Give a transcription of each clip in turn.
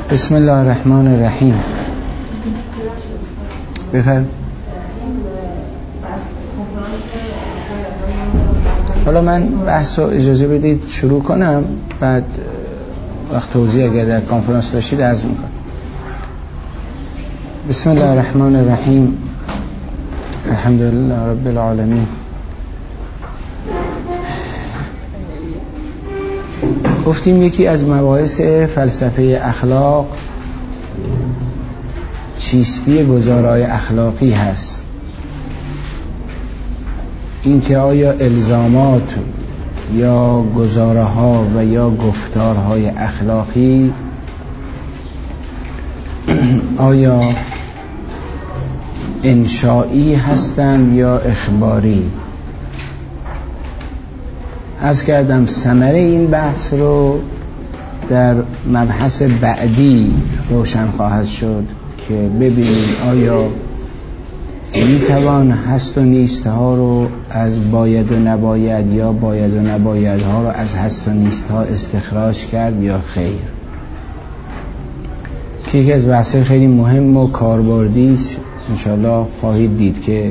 بسم الله الرحمن الرحیم. بفرم. حالا من بحث رو اجازه بدید شروع کنم، بعد وقت توضیح اگر در کنفرانس داشتید عرض میکنم. بسم الله الرحمن الرحیم. الحمدلله رب العالمین. گفتیم یکی از مباحث فلسفه اخلاق چیستی گزارهای اخلاقی هست. اینکه آیا الزامات یا گزارها و یا گفتارهای اخلاقی آیا انشائی هستند یا اخباری؟ عرض کردم ثمره این بحث رو در مبحث بعدی روشن خواهد شد که ببینیم آیا میتوان هست و نیست ها رو از باید و نباید یا باید و نباید ها رو از هست و نیست ها استخراج کرد یا خیر. که یکی از بحث خیلی مهم و کاربردی است. انشاءالله خواهید دید که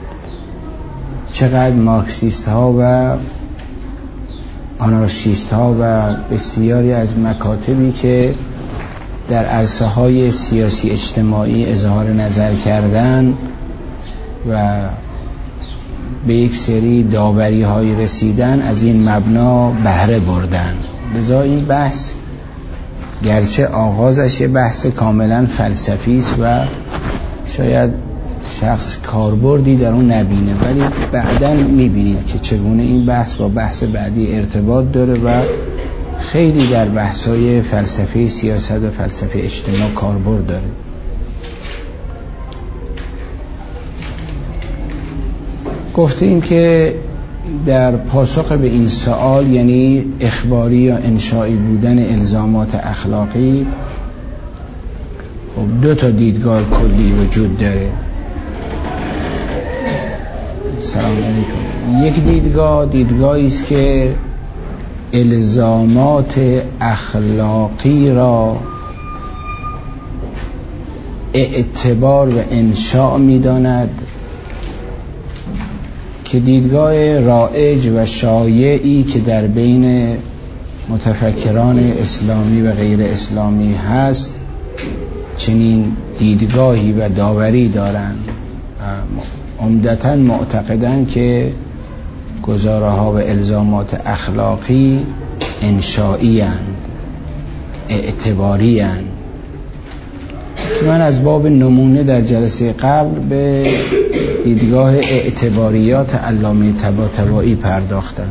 چقدر مارکسیست ها و آنارشیست ها و بسیاری از مکاتبی که در عرصه های سیاسی اجتماعی اظهار نظر کردن و به یک سری داوری های رسیدن از این مبنا بهره بردن. لذا این بحث گرچه آغازش یه بحث کاملا فلسفی است و شاید شخص کاربردی در اون نبینه، ولی بعداً میبینید که چگونه این بحث با بحث بعدی ارتباط داره و خیلی در بحث‌های فلسفه سیاست و فلسفه اجتماع کاربرد داره. گفتیم که در پاسخ به این سوال، یعنی اخباری یا انشائی بودن الزامات اخلاقی، خب دو تا دیدگاه کلی وجود داره. سلام علیکم. یک دیدگاهی است که الزامات اخلاقی را اعتبار و انشاء می‌داند، که دیدگاه رایج و شایعی که در بین متفکران اسلامی و غیر اسلامی هست چنین دیدگاهی و داوری دارند و عمدتاً معتقدند که گزاره‌ها و الزامات اخلاقی انشائی اند، اعتباری اند. من از باب نمونه در جلسه قبل به دیدگاه اعتباریات علامه طباطبایی پرداختم.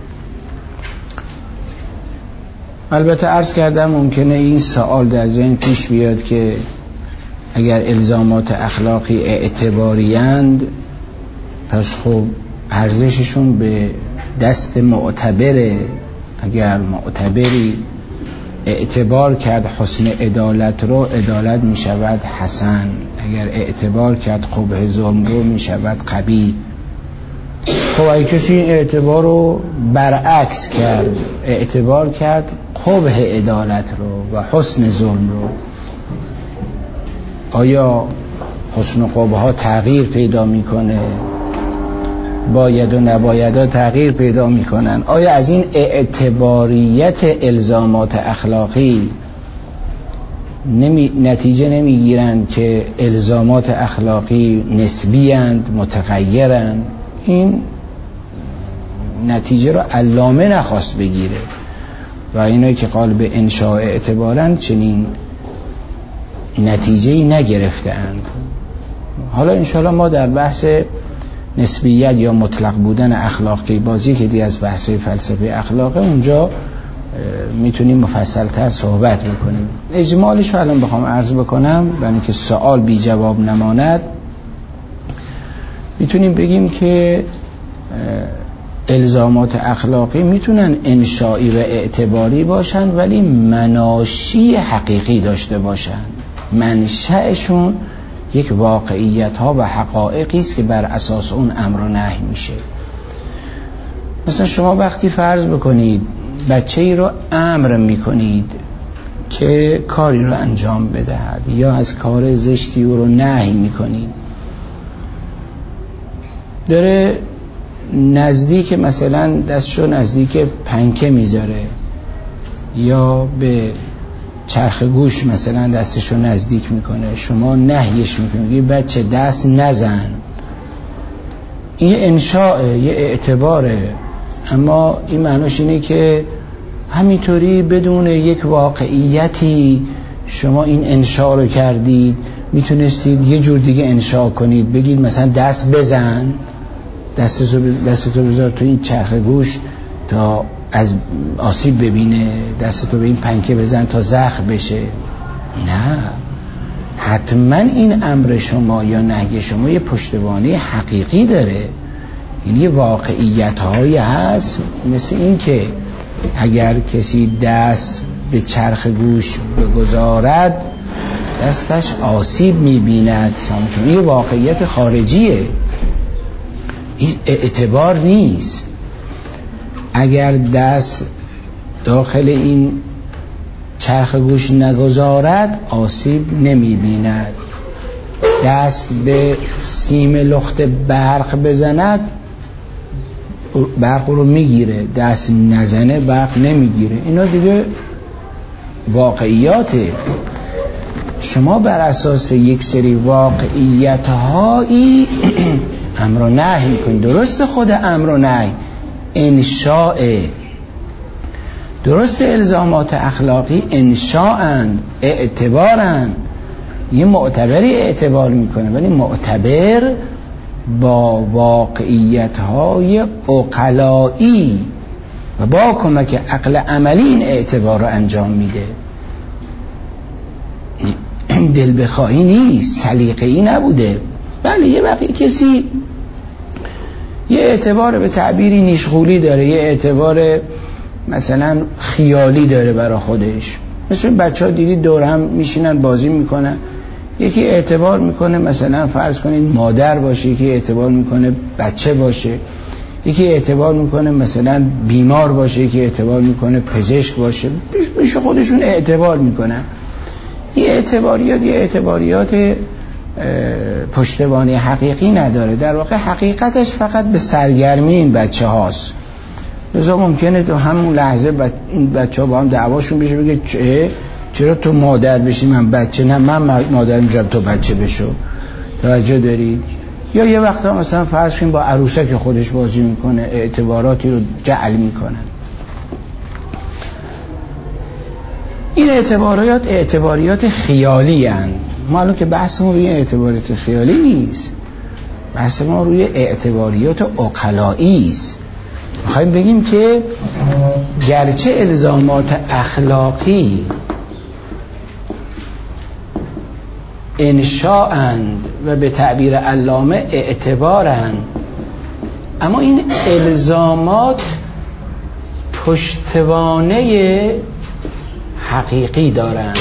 البته عرض کردم ممکنه این سوال در ذهن پیش بیاد که اگر الزامات اخلاقی اعتباری اند، پس خب ارزششون به دست معتبره. اگر معتبری اعتبار کرد حسن عدالت رو، عدالت می شود حسن. اگر اعتبار کرد قبح ظلم رو، می شود قبیح. خب اگه کسی این اعتبار رو برعکس کرد، اعتبار کرد قبح عدالت رو و حسن ظلم رو، آیا حسن و قبح ها تغییر پیدا می کنه؟ باید و نباید ها تغییر پیدا می کنن؟ آیا از این اعتباریت الزامات اخلاقی نتیجه نمی گیرند که الزامات اخلاقی نسبی اند، متغیرند؟ این نتیجه رو علامه نخواست بگیره و اینایی که قال به انشاء اعتبارند چنین نتیجه‌ای نگرفتند. حالا انشاءالله ما در بحث نسبیت یا مطلق بودن اخلاقی بازی که دی از بحث فلسفه اخلاقه، اونجا میتونیم مفصل‌تر صحبت بکنیم. اجمالش رو الان بخوام عرض بکنم برای اینکه سوال بی جواب نماند، میتونیم بگیم که الزامات اخلاقی میتونن انشائی و اعتباری باشن ولی مناشی حقیقی داشته باشن. منشأشون یک واقعیت ها و حقایقی است که بر اساس اون امر و نهی میشه. مثلا شما وقتی فرض بکنید بچه‌ای رو امر میکنید که کاری رو انجام بدهد یا از کار زشتی او رو نهی میکنید. داره نزدیک مثلا دستشو نزدیک پنکه میذاره یا به چرخ گوش مثلا دستشو نزدیک میکنه، شما نهیش میکنید یه بچه دست نزن. این انشاء، یه اعتباره، اما این معناش اینه که همینطوری بدون یک واقعیتی شما این انشاء رو کردید. میتونستید یه جور دیگه انشاء کنید، بگید مثلا دست بزن، دستتو بذار تو این چرخ گوش تا از آسیب ببینه، دستتو به این پنکه بزن تا زخم بشه. نه، حتما این امر شما یا نهی شما یه پشتوانه حقیقی داره. این یه واقعیت هایی هست، مثل این که اگر کسی دست به چرخ گوش بگذارد دستش آسیب میبیند، یه واقعیت خارجیه، این اعتبار نیست. اگر دست داخل این چرخ گوش نگذارد آسیب نمیبیند. دست به سیم لخت برق بزند برق رو میگیره، دست نزنه برق نمیگیره. اینا دیگه واقعیاته. شما بر اساس یک سری واقعیت هایی امر و نهی میکنید. درست خود امر و نهی انشاء، درست الزامات اخلاقی انشاءند، اعتبارند. یه معتبری اعتبار میکنه، ولی معتبر با واقعیت‌های عقلایی و با کمک عقل عملی این اعتبار رو انجام میده. دل بخواهی نیست، سلیقه‌ای نبوده. بله یه وقتی کسی یه اعتبار به تعبیری نیشغولی داره، یه اعتبار مثلا خیالی داره برای خودش. مثل بچه ها دیدید دور هم میشینن بازی میکنن، یکی اعتبار میکنه مثلا فرض کنید مادر باشه، یکی اعتبار میکنه بچه باشه، یکی اعتبار میکنه مثلا بیمار باشه، یکی اعتبار میکنه پزشک باشه، بیش خودشون اعتبار میکنن. یه اعتباریات پشتوانه حقیقی نداره. در واقع حقیقتش فقط به سرگرمی این بچه هاست. لذا ممکنه تو همون لحظه این بچه ها با هم دعواشون بشه، بگه چرا تو مادر بشی من بچه؟ نه من مادر میشم تو بچه بشو. توجه دارید؟ یا یه وقتا مثلا فرض کنیم با عروسک خودش بازی میکنه، اعتباراتی رو جعل میکنن. این اعتباریات خیالی هستند. ما الان که بحث ما روی اعتباریات خیالی نیست، بحث ما روی اعتباریات عقلایی است. میخوایم بگیم که گرچه الزامات اخلاقی انشاءند و به تعبیر علامه اعتبارند، اما این الزامات پشتوانه حقیقی دارند،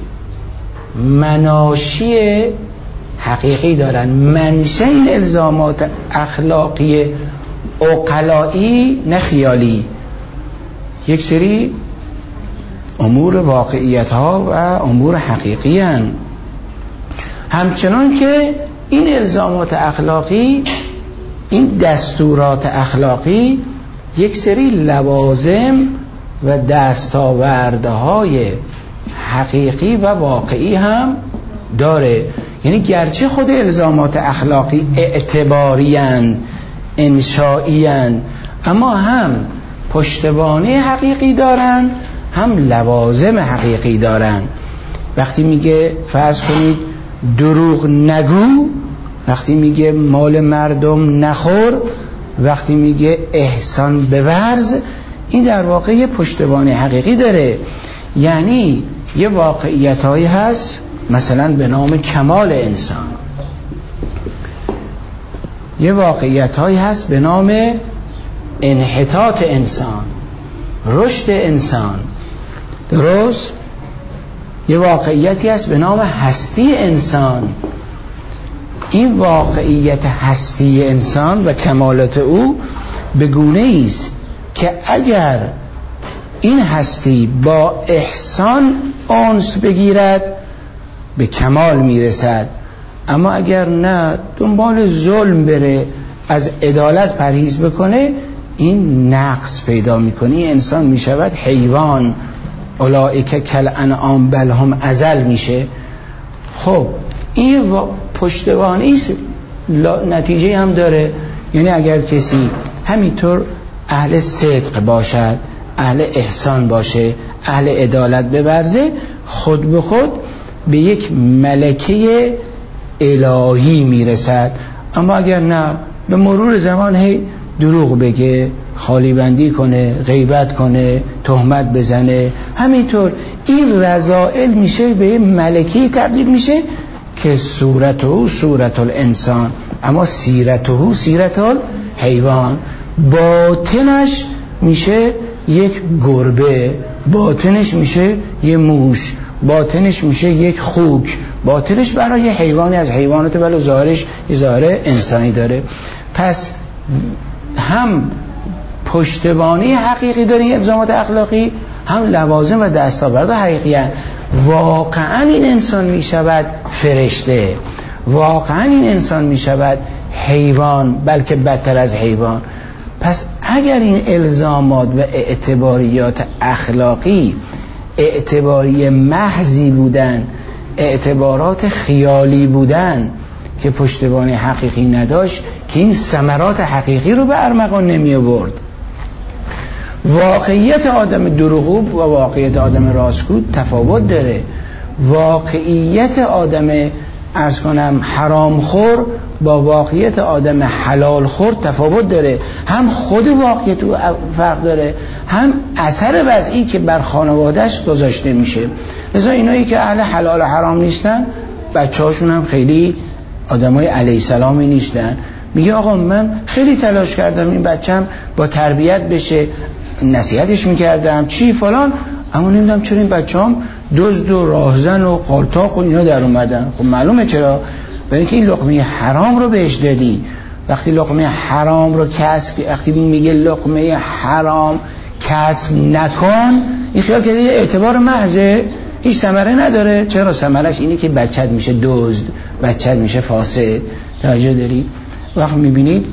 مناشی حقیقی دارند. منشأ این الزامات اخلاقی عقلایی نه خیالی، یک سری امور واقعیت ها و امور حقیقی هستند. همچنان که این الزامات اخلاقی، این دستورات اخلاقی یک سری لوازم و دستاوردهای حقیقی و واقعی هم داره. یعنی گرچه خود الزامات اخلاقی اعتباری‌اند، انشائی‌اند، اما هم پشتوانه حقیقی دارن، هم لوازم حقیقی دارن. وقتی میگه فرض کنید دروغ نگو، وقتی میگه مال مردم نخور، وقتی میگه احسان بورز، این در واقع یه پشتوانه حقیقی داره. یعنی یه واقعیتایی هست مثلا به نام کمال انسان، یه واقعیتایی هست به نام انحطاط انسان، رشد انسان، درست؟ یه واقعیتی هست به نام هستی انسان. این واقعیت هستی انسان و کمالات او به گونه ایست که اگر این هستی با احسان انس بگیرد به کمال میرسد. اما اگر نه دنبال ظلم بره، از عدالت پرهیز بکنه، این نقص پیدا میکنه، این انسان میشود حیوان. اولئک کالانعام بل هم اضل میشه. خب این پشتوانه است، نتیجه هم داره. یعنی اگر کسی همینطور اهل صدق باشد، اهل احسان باشه، اهل عدالت بورزه، خود به خود به یک ملکه الهی میرسد. اما اگر نه، به مرور زمان هی دروغ بگه، خالی بندی کنه، غیبت کنه، تهمت بزنه، همینطور این رذائل میشه به ملکی تبدیل میشه که صورته صورت الانسان اما سیرته سیرت الحیوان. باطنش میشه یک گربه، باطنش میشه یک موش، باطنش میشه یک خوک، باطنش برای حیوانی از حیوانات، ولی ظاهرش یه ظاهر انسانی داره. پس هم پشتوانه حقیقی داره این الزامات اخلاقی، هم لوازم و دستاورد حقیقی هست. واقعا این انسان میشود فرشته، واقعا این انسان میشود حیوان، بلکه بدتر از حیوان. پس اگر این الزامات و اعتباریات اخلاقی اعتباری محضی بودن، اعتبارات خیالی بودن که پشتوانه حقیقی نداشت، که این ثمرات حقیقی رو به ارمغان نمی آورد. واقعیت آدم دروغگو و واقعیت آدم راستگو تفاوت داره. واقعیت آدم عرض کنم حرامخور با واقعیت آدم حلال خور تفاوت داره. هم خود واقعیت فرق داره، هم اثر وضعی که بر خانوادهش گذاشته میشه. لذا اینایی که اهل حلال و حرام نیستن، بچه‌هاشون هم خیلی آدمای علیه السلامی نیستن. میگه آقا من خیلی تلاش کردم این بچم با تربیت بشه، نصیحتش میکردم چی فلان، اما نمیدونم چرا این بچه‌ام دزد و راهزن و قالتاق و اینا در اومدن. خب معلومه چرا، برای اینکه این لقمه حرام رو بهش دادی. وقتی لقمه حرام رو کسب، وقتی میگه لقمه حرام کسب نکن، این خیال که اعتبار محضه هیچ ثمره نداره. چرا؟ ثمرش اینه که بچت میشه دزد، بچت میشه فاسد. توجه دارید؟ وقت میبینید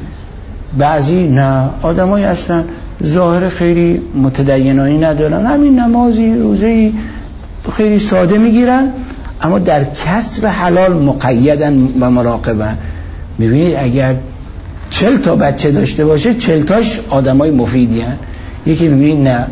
بعضی نه آدمایی هستن ظاهر خیلی متدینانی ندارن، همین نمازی روزهی خیلی ساده میگیرن، اما در کسب حلال مقیدن و مراقبن. میبینید اگر 40 تا بچه داشته باشه 40 تاش آدمای مفیدی هن. یکی میبینید نه،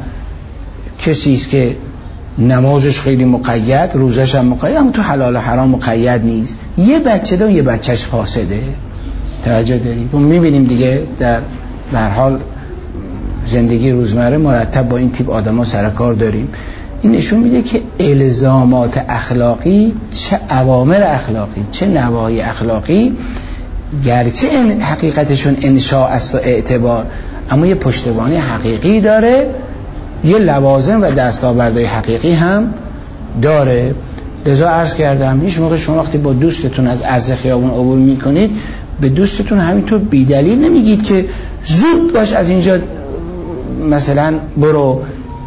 کسی است که نمازش خیلی مقید، روزش هم مقید، اما تو حلال و حرام مقید نیست. یه بچه دارم، یه بچهش فاسده. توجه دارید؟ اون میبینیم دیگه در هر حال زندگی روزمره مرتب با این تیپ آدما سر کار داریم. این نشون میده که الزامات اخلاقی، چه اوامر اخلاقی چه نواهی اخلاقی، گرچه حقیقتشون انشاء است و اعتبار، اما یه پشتوانه حقیقی داره، یه لوازم و دستاوردهای حقیقی هم داره. لذا عرض کردم هیچ موقع شما وقتی با دوستتون از عرض خیابون عبور میکنید، به دوستتون همینطور بیدلیل نمیگید که زود باش از اینجا مثلا برو،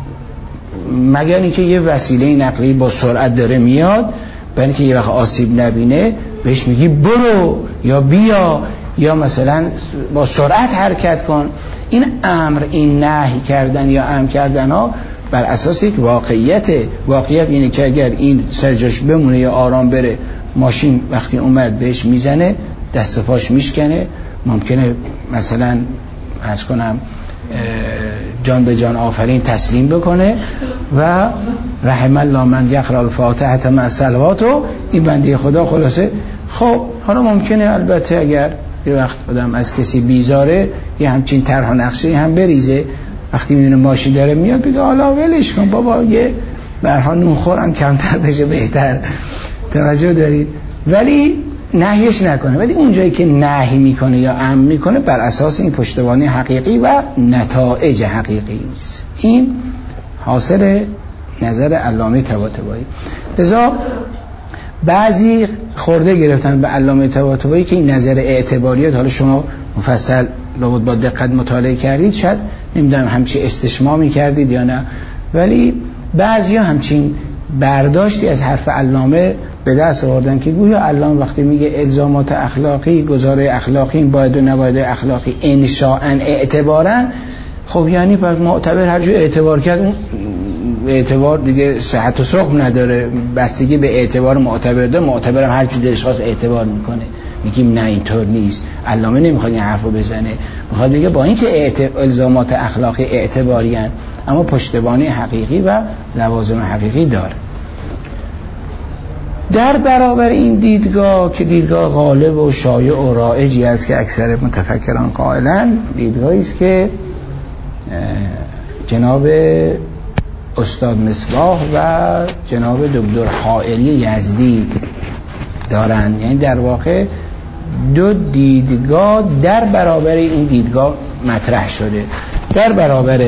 مگر اینکه یه وسیله نقلیه با سرعت داره میاد، برای اینکه یه وقت آسیب نبینه بهش میگی برو یا بیا، یا مثلا با سرعت حرکت کن. این امر، این نهی کردن یا امر کردن ها بر اساس یک واقعیت اینه که اگر این سرجاش بمونه یا آرام بره، ماشین وقتی اومد بهش میزنه، دست و پاش میشکنه، ممکنه مثلا عرض کنم جان به جان آفرین تسلیم بکنه و رحم الله من یقرأ الفاتحه مع الصلوات، و این بنده خدا خلاصه. خب حالا ممکنه البته اگر یه وقت آدم از کسی بیزاره یه همچین طرح و نقشه هم بریزه، وقتی میبینه ماشین داره میاد بگه حالا ولش کن بابا، یه برها نون خورم کمتر بشه بهتر. توجه دارید؟ ولی نهیش نکنه. ولی اونجایی که نهی میکنه یا امر میکنه بر اساس این پشتوانه حقیقی و نتایج حقیقی است. این حاصل نظر علامه طباطبایی. لذا بعضی خورده گرفتن به علامه طباطبایی که این نظر اعتباریات، حالا شما مفصل لابد با دقت مطالعه کردید، شاید نمیدونم همچی استشمامی کردید یا نه، ولی بعضیا همچین برداشتی از حرف علامه به دست آوردن که گویا علامه وقتی میگه الزامات اخلاقی، گزاره اخلاقی، این باید و نباید اخلاقی انشاءً اعتباراً، خب یعنی پس معتبر هر جو اعتبار کرد اون اعتبار دیگه صحت و سقم نداره، بستگی به اعتبار معتبر داره، معتبرم هر جو دلش خواست اعتبار میکنه. میگیم نه اینطور نیست. علامه نمیخواد این حرفو بزنه، میخواد بگه با اینکه الزامات اخلاقی اعتباری هستند اما پشتوانه حقیقی و لوازم حقیقی داره. در برابر این دیدگاه که دیدگاه غالب و شایع و رایجی است که اکثر متفکران قائلن، دیدگاهی است که جناب استاد مصباح و جناب دکتر حائلی یزدی دارند. یعنی در واقع دو دیدگاه در برابر این دیدگاه مطرح شده. در برابر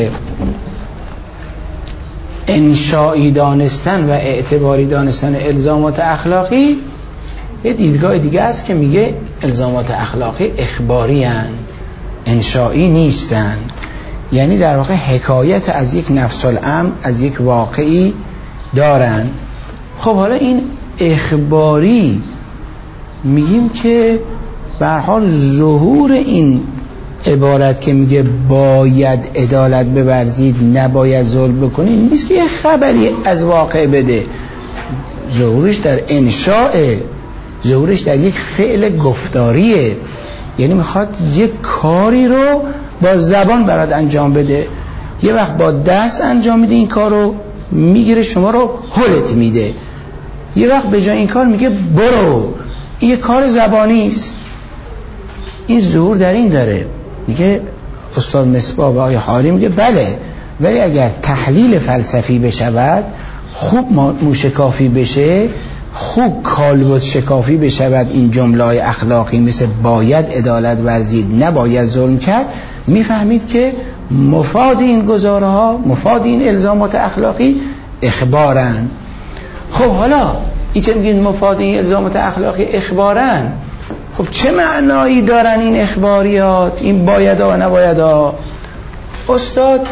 انشایی دانستن و اعتباری دانستن الزامات اخلاقی، یه دیدگاه دیگه است که میگه الزامات اخلاقی اخباری هستند، انشایی نیستند. یعنی در واقع حکایت از یک نفس الامر، از یک واقعی دارن. خب حالا این اخباری میگیم که به هر حال ظهور این عبارت که میگه باید عدالت بورزید نباید ظلم بکنید نیست که یه خبری از واقع بده، ظهورش در انشاء، ظهورش در یک فعل گفتاریه. یعنی میخواد یک کاری رو با زبان برات انجام بده، یه وقت با دست انجام میده این کار رو، میگیره شما رو هلت میده، یه وقت به جای این کار میگه برو. این یه کار زبانی است. این ظهور در این داره. میگه استاد مصباح و آقای حائلی میگه بله، ولی اگر تحلیل فلسفی بشود، خوب موشکافی بشه، خوب کالبد شکافی بشود این جمله اخلاقی مثل باید عدالت ورزید نباید ظلم کرد، میفهمید که مفاد این گزاره ها، مفاد این الزامات اخلاقی اخبارن. خب حالا این که میگین مفاد این الزامات اخلاقی اخبارن، خب چه معنایی دارن این اخباریات، این بایدها و نبایدها؟ استاد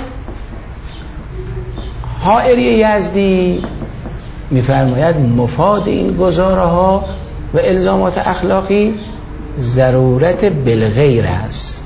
حائلی یزدی میفرماید مفاد این گزاره ها و الزامات اخلاقی ضرورت بالغیر است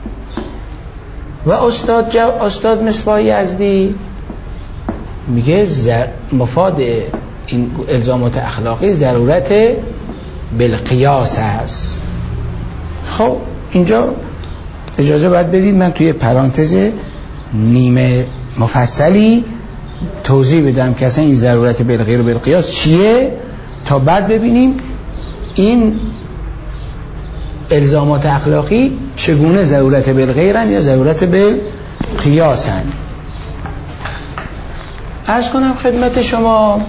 و استاد مصباح یزدی میگه مفاد این الزامات اخلاقی ضرورت بالقیاس است. خب اینجا اجازه باید بدید من توی پرانتز نیمه مفصلی توضیح بدم که اصلا این ضرورت بالغیر و بالقیاس چیه، تا بعد ببینیم این الزامات اخلاقی چگونه ضرورت بالغیرن یا ضرورت بالقیاسن. عرض کنم خدمت شما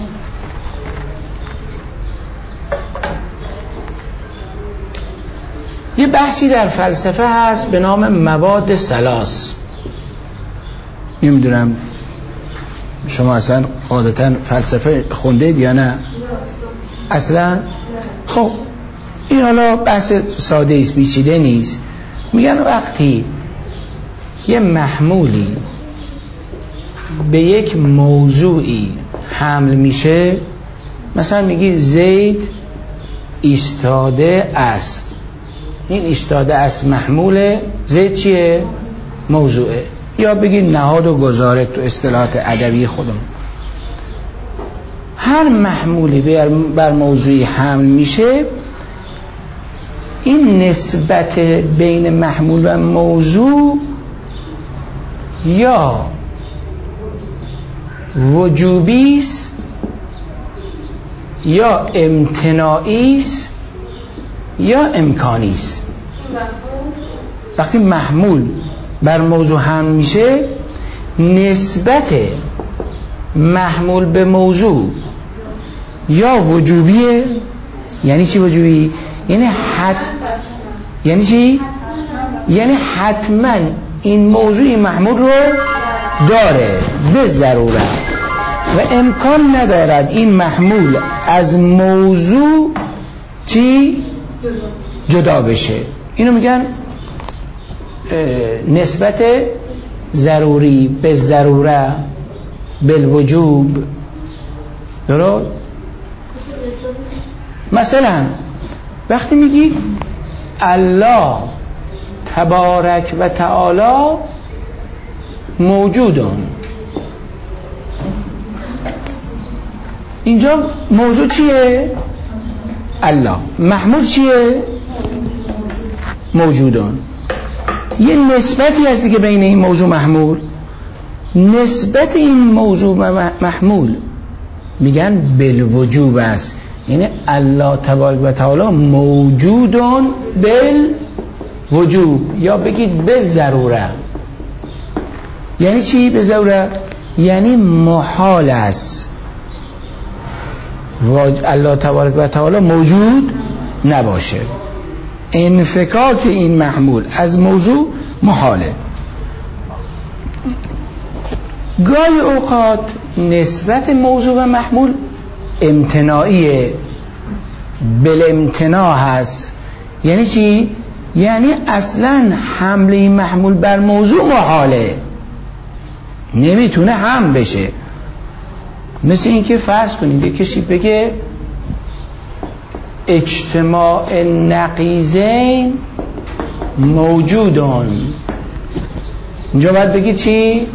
یه بحثی در فلسفه هست به نام مواد ثلاث. نمیدونم شما اصلا عادتا فلسفه خوندید یا نه؟ اصلا؟ خب این حالا بحث ساده است، پیچیده نیست. میگن وقتی یه محمولی به یک موضوعی حمل میشه، مثلا میگی زید ایستاده است، این ایستاده است محمول، زید چیه؟ موضوعه. یا بگی نهاد و گزاره تو اصطلاحات ادبی خودمون. هر محمولی بر موضوعی حمل میشه، این نسبت بین محمول و موضوع یا وجوبی است یا امتناعی است یا امکانی است. وقتی محمول بر موضوع حمل میشه، نسبت محمول به موضوع یا وجوبیه. یعنی چی وجوبی؟ یعنی چی؟ یعنی حتما این موضوع این محمول رو داره به ضرورت و امکان ندارد این محمول از موضوع چی؟ جدا بشه. اینو میگن نسبت ضروری به ضروره بالوجوب. درست؟ مثلا وقتی میگی الله تبارک و تعالی موجودون، اینجا موضوع چیه؟ الله. محمول چیه؟ موجودون. یه نسبتی هستی که بین این موضوع محمول، نسبت این موضوع محمول میگن بالوجوب است. یعنی الله تبارک و تعالی موجودون بالوجوب، یا بگید به ضروره. یعنی چی به ضروره؟ یعنی محال است الله تبارک و تعالی موجود نباشه. انفکاک این محمول از موضوع محاله. گاهی اوقات نسبت موضوع و محمول امتناعیه، بالامتناع هست. یعنی چی؟ یعنی اصلا حمله محمول بر موضوع محاله، نمیتونه هم بشه. مثل این که فرض کنید یک کسی بگه اجتماع نقیضین موجودون، اینجا باید بگید چی؟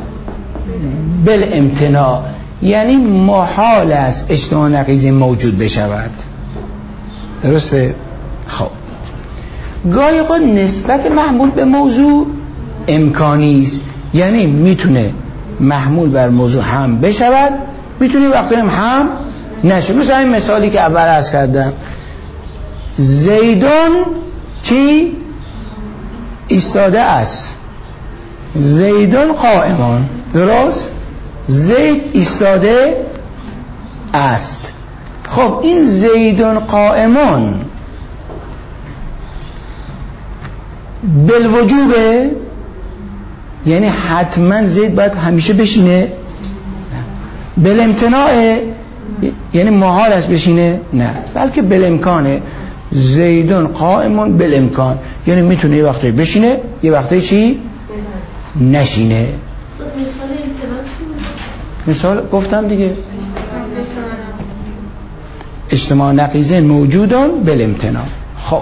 بالامتناع، یعنی محال است اجتماع نقیضین موجود بشود. درسته؟ خب گاهی اوقات نسبت محمول به موضوع امکانی است، یعنی میتونه محمول بر موضوع هم بشود، میتونه وقتی هم نشه. مثل این مثالی که اول عرض کردم، زیدون چی؟ ایستاده است، زیدون قائمان. درست؟ زید ایستاده است. خب این زیدون قائمان بالوجوبه، یعنی حتما زید باید همیشه بشینه؟ بالامتناع، یعنی محال است بشینه؟ نه، بلکه بالامکانه. زیدون قائمون بالامکان، یعنی میتونه یه وقتی بشینه یه وقتی چی؟ نشینه. مثال گفتم دیگه، اجتماع نقیضین موجودون بالامتناع. خب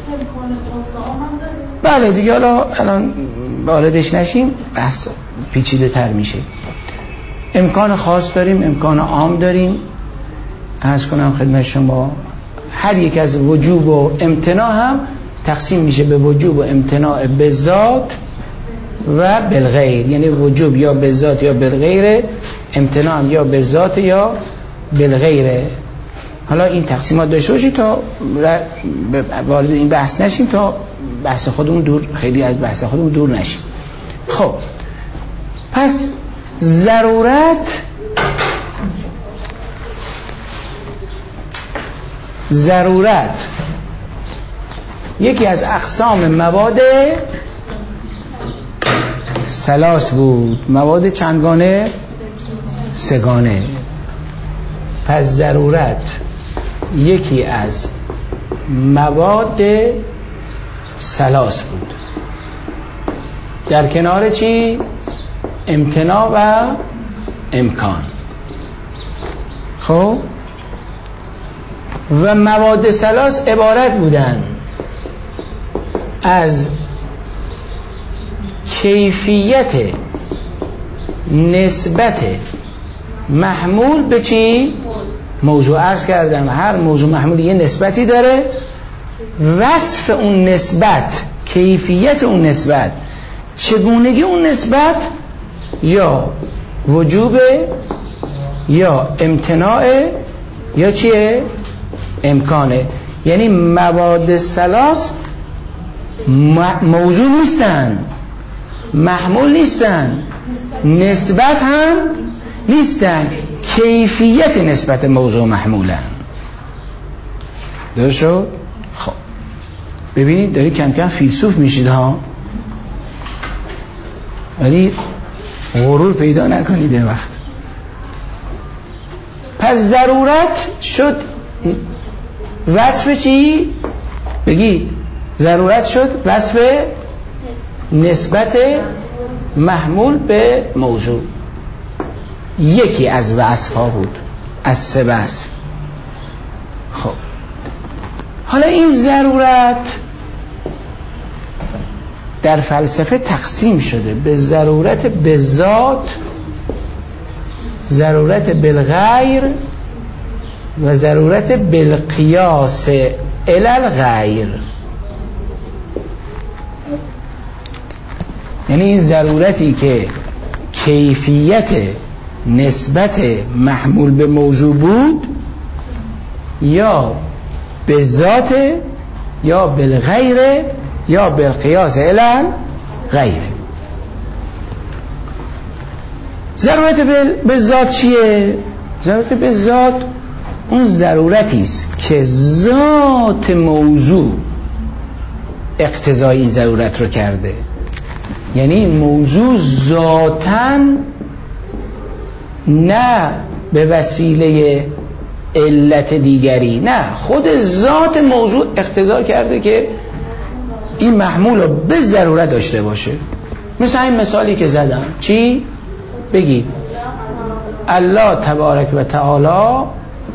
بله دیگه، حالا الان واردش نشیم، بحث پیچیده تر میشه. امکان خاص داریم، امکان عام داریم. عرض کنم خدمت شما هر یک از وجوب و امتناع هم تقسیم میشه به وجوب و امتناع به ذات و بالغیر، یعنی وجوب یا به ذات یا بالغیر، امتناع هم یا به ذات یا بالغیره. حالا این تقسیمات داشته باشید تا وارد این بحث نشیم، تا بحث خودمون دور، خیلی از بحث خودمون دور نشیم. خب پس ضرورت یکی از اقسام مواد ثلاث بود. مواد چندگانه؟ سگانه. پس ضرورت یکی از مواد ثلاث بود، در کنار چی؟ امتناع و امکان. خب و مواد ثلاث عبارت بودن از کیفیت نسبت محمول به چی؟ موضوع. عرض کردم هر موضوع محمول یه نسبتی داره، وصف اون نسبت، کیفیت اون نسبت، چگونگی اون نسبت، یا وجوب یا امتناع یا چیه؟ امکانه. یعنی مواد ثلاث موضوع نیستن، محمول نیستن، نسبت هم نیستن، کیفیت نسبت موضوع محمولن. درست شد؟ خب ببینید داری کم کم فیلسوف میشید ها، ولی غرور پیدا نکنید این وقت. پس ضرورت شد وصف چی؟ بگید. ضرورت شد وصف نسبت محمول به موضوع. یکی از وصف‌ها بود، از 3 وصف. خب حالا این ضرورت در فلسفه تقسیم شده به ضرورت بالذات، ضرورت بالغیر و ضرورت بالقیاس الی الغیر. یعنی این ضرورتی که کیفیت نسبت محمول به موضوع بود یا به ذات یا بالغیر یا بالقیاس الی الغیر. ضرورت به ذات چیه؟ ضرورت به ذات اون ضرورتی است که ذات موضوع اقتضای این ضرورت رو کرده. یعنی موضوع ذاتاً نه به وسیله علت دیگری، نه، خود ذات موضوع اقتضا کرده که این محمول رو به ضرورت داشته باشه. مثل این مثالی که زدم. چی؟ بگید. الله تبارک و تعالی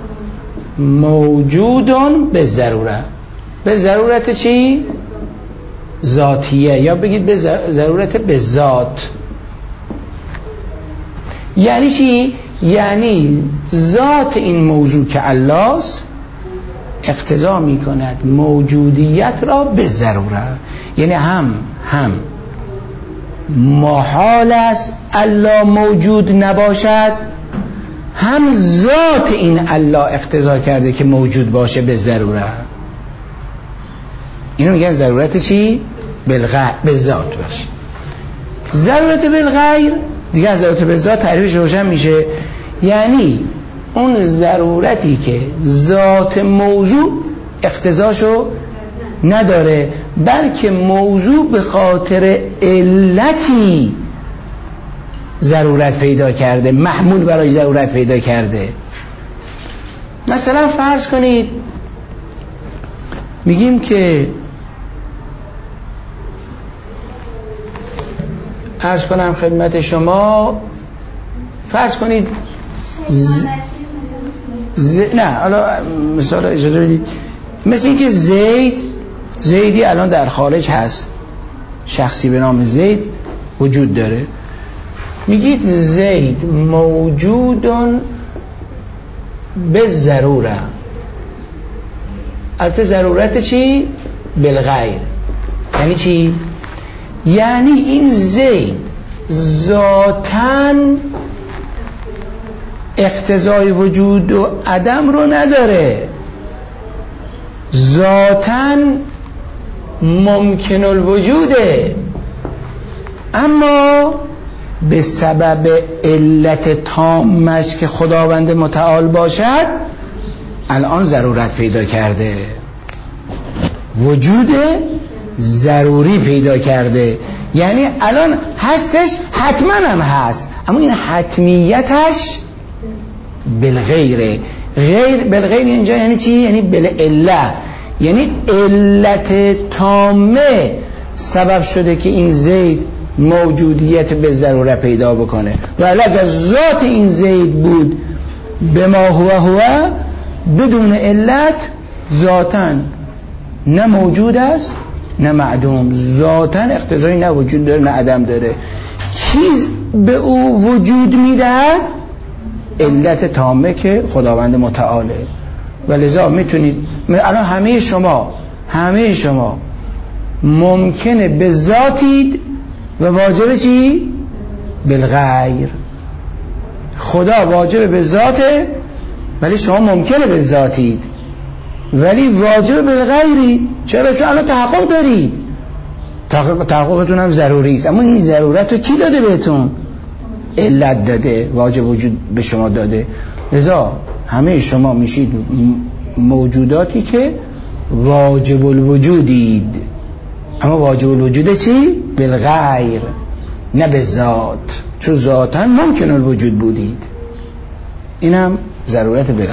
موجودون به ضرورت. به ضرورت چی؟ ذاتیه، یا بگید به ضرورت به ذات. یعنی چی؟ یعنی ذات این موضوع که الله است اقتضا می کند موجودیت را به ضرورت. یعنی هم محال است الله موجود نباشد، هم ذات این الله اقتضا کرده که موجود باشه به ضرورت. اینو میگن ضرورت چی؟ به ذات باشه. ضرورت بالغیر دیگه از ضرورت به ذات تعریفش روشن میشه. یعنی اون ضرورتی که ذات موضوع اقتضاشو نداره، بلکه موضوع به خاطر علتی ضرورت پیدا کرده، محمول برای ضرورت پیدا کرده. مثلا فرض کنید میگیم که عرض کنم خدمت شما، فرض کنید نه حالا مثال اجازه بدید، مثل این که زیدی الان در خارج هست، شخصی به نام زید وجود داره، میگید زید موجودون به ضروره. البته ضرورت چی؟ بالغیر. یعنی چی؟ یعنی این زید ذاتاً اقتضای وجود و عدم رو نداره، ذاتاً ممکن الوجوده، اما به سبب علت تامش که خداوند متعال باشد الان ضرورت پیدا کرده، وجود ضروری پیدا کرده. یعنی الان هستش، حتما هم هست، اما این حتمیتش بالغیره. غیر بالغیر اینجا یعنی چی؟ یعنی بالعله. یعنی علت تامه سبب شده که این زید موجودیت به ضرورت پیدا بکنه، و اگر ذات این زید بود به ما هو بدون علت ذاتاً نه موجود است نه معدوم، ذاتاً اقتضایی نه وجود داره نه عدم داره. کی به او وجود میدهد؟ علت تامه که خداوند متعاله. و لذا میتونید الان همه شما ممکنه به ذاتید و واجب چی؟ بالغیر. خدا واجب به ذاته ولی شما ممکنه به ذاتید، ولی واجب بالغیرید. چرا؟ چون الان تحقق دارید، تحققتون هم ضروری است، اما این ضرورت رو کی داده بهتون؟ علت داده، واجب وجود به شما داده. لذا همه شما میشید موجوداتی که واجب الوجودید، اما واجب الوجود چی؟ بالغیر نه به ذات، چون ذاتا ممکن الوجود بودید. اینم ضرورت بالغیر.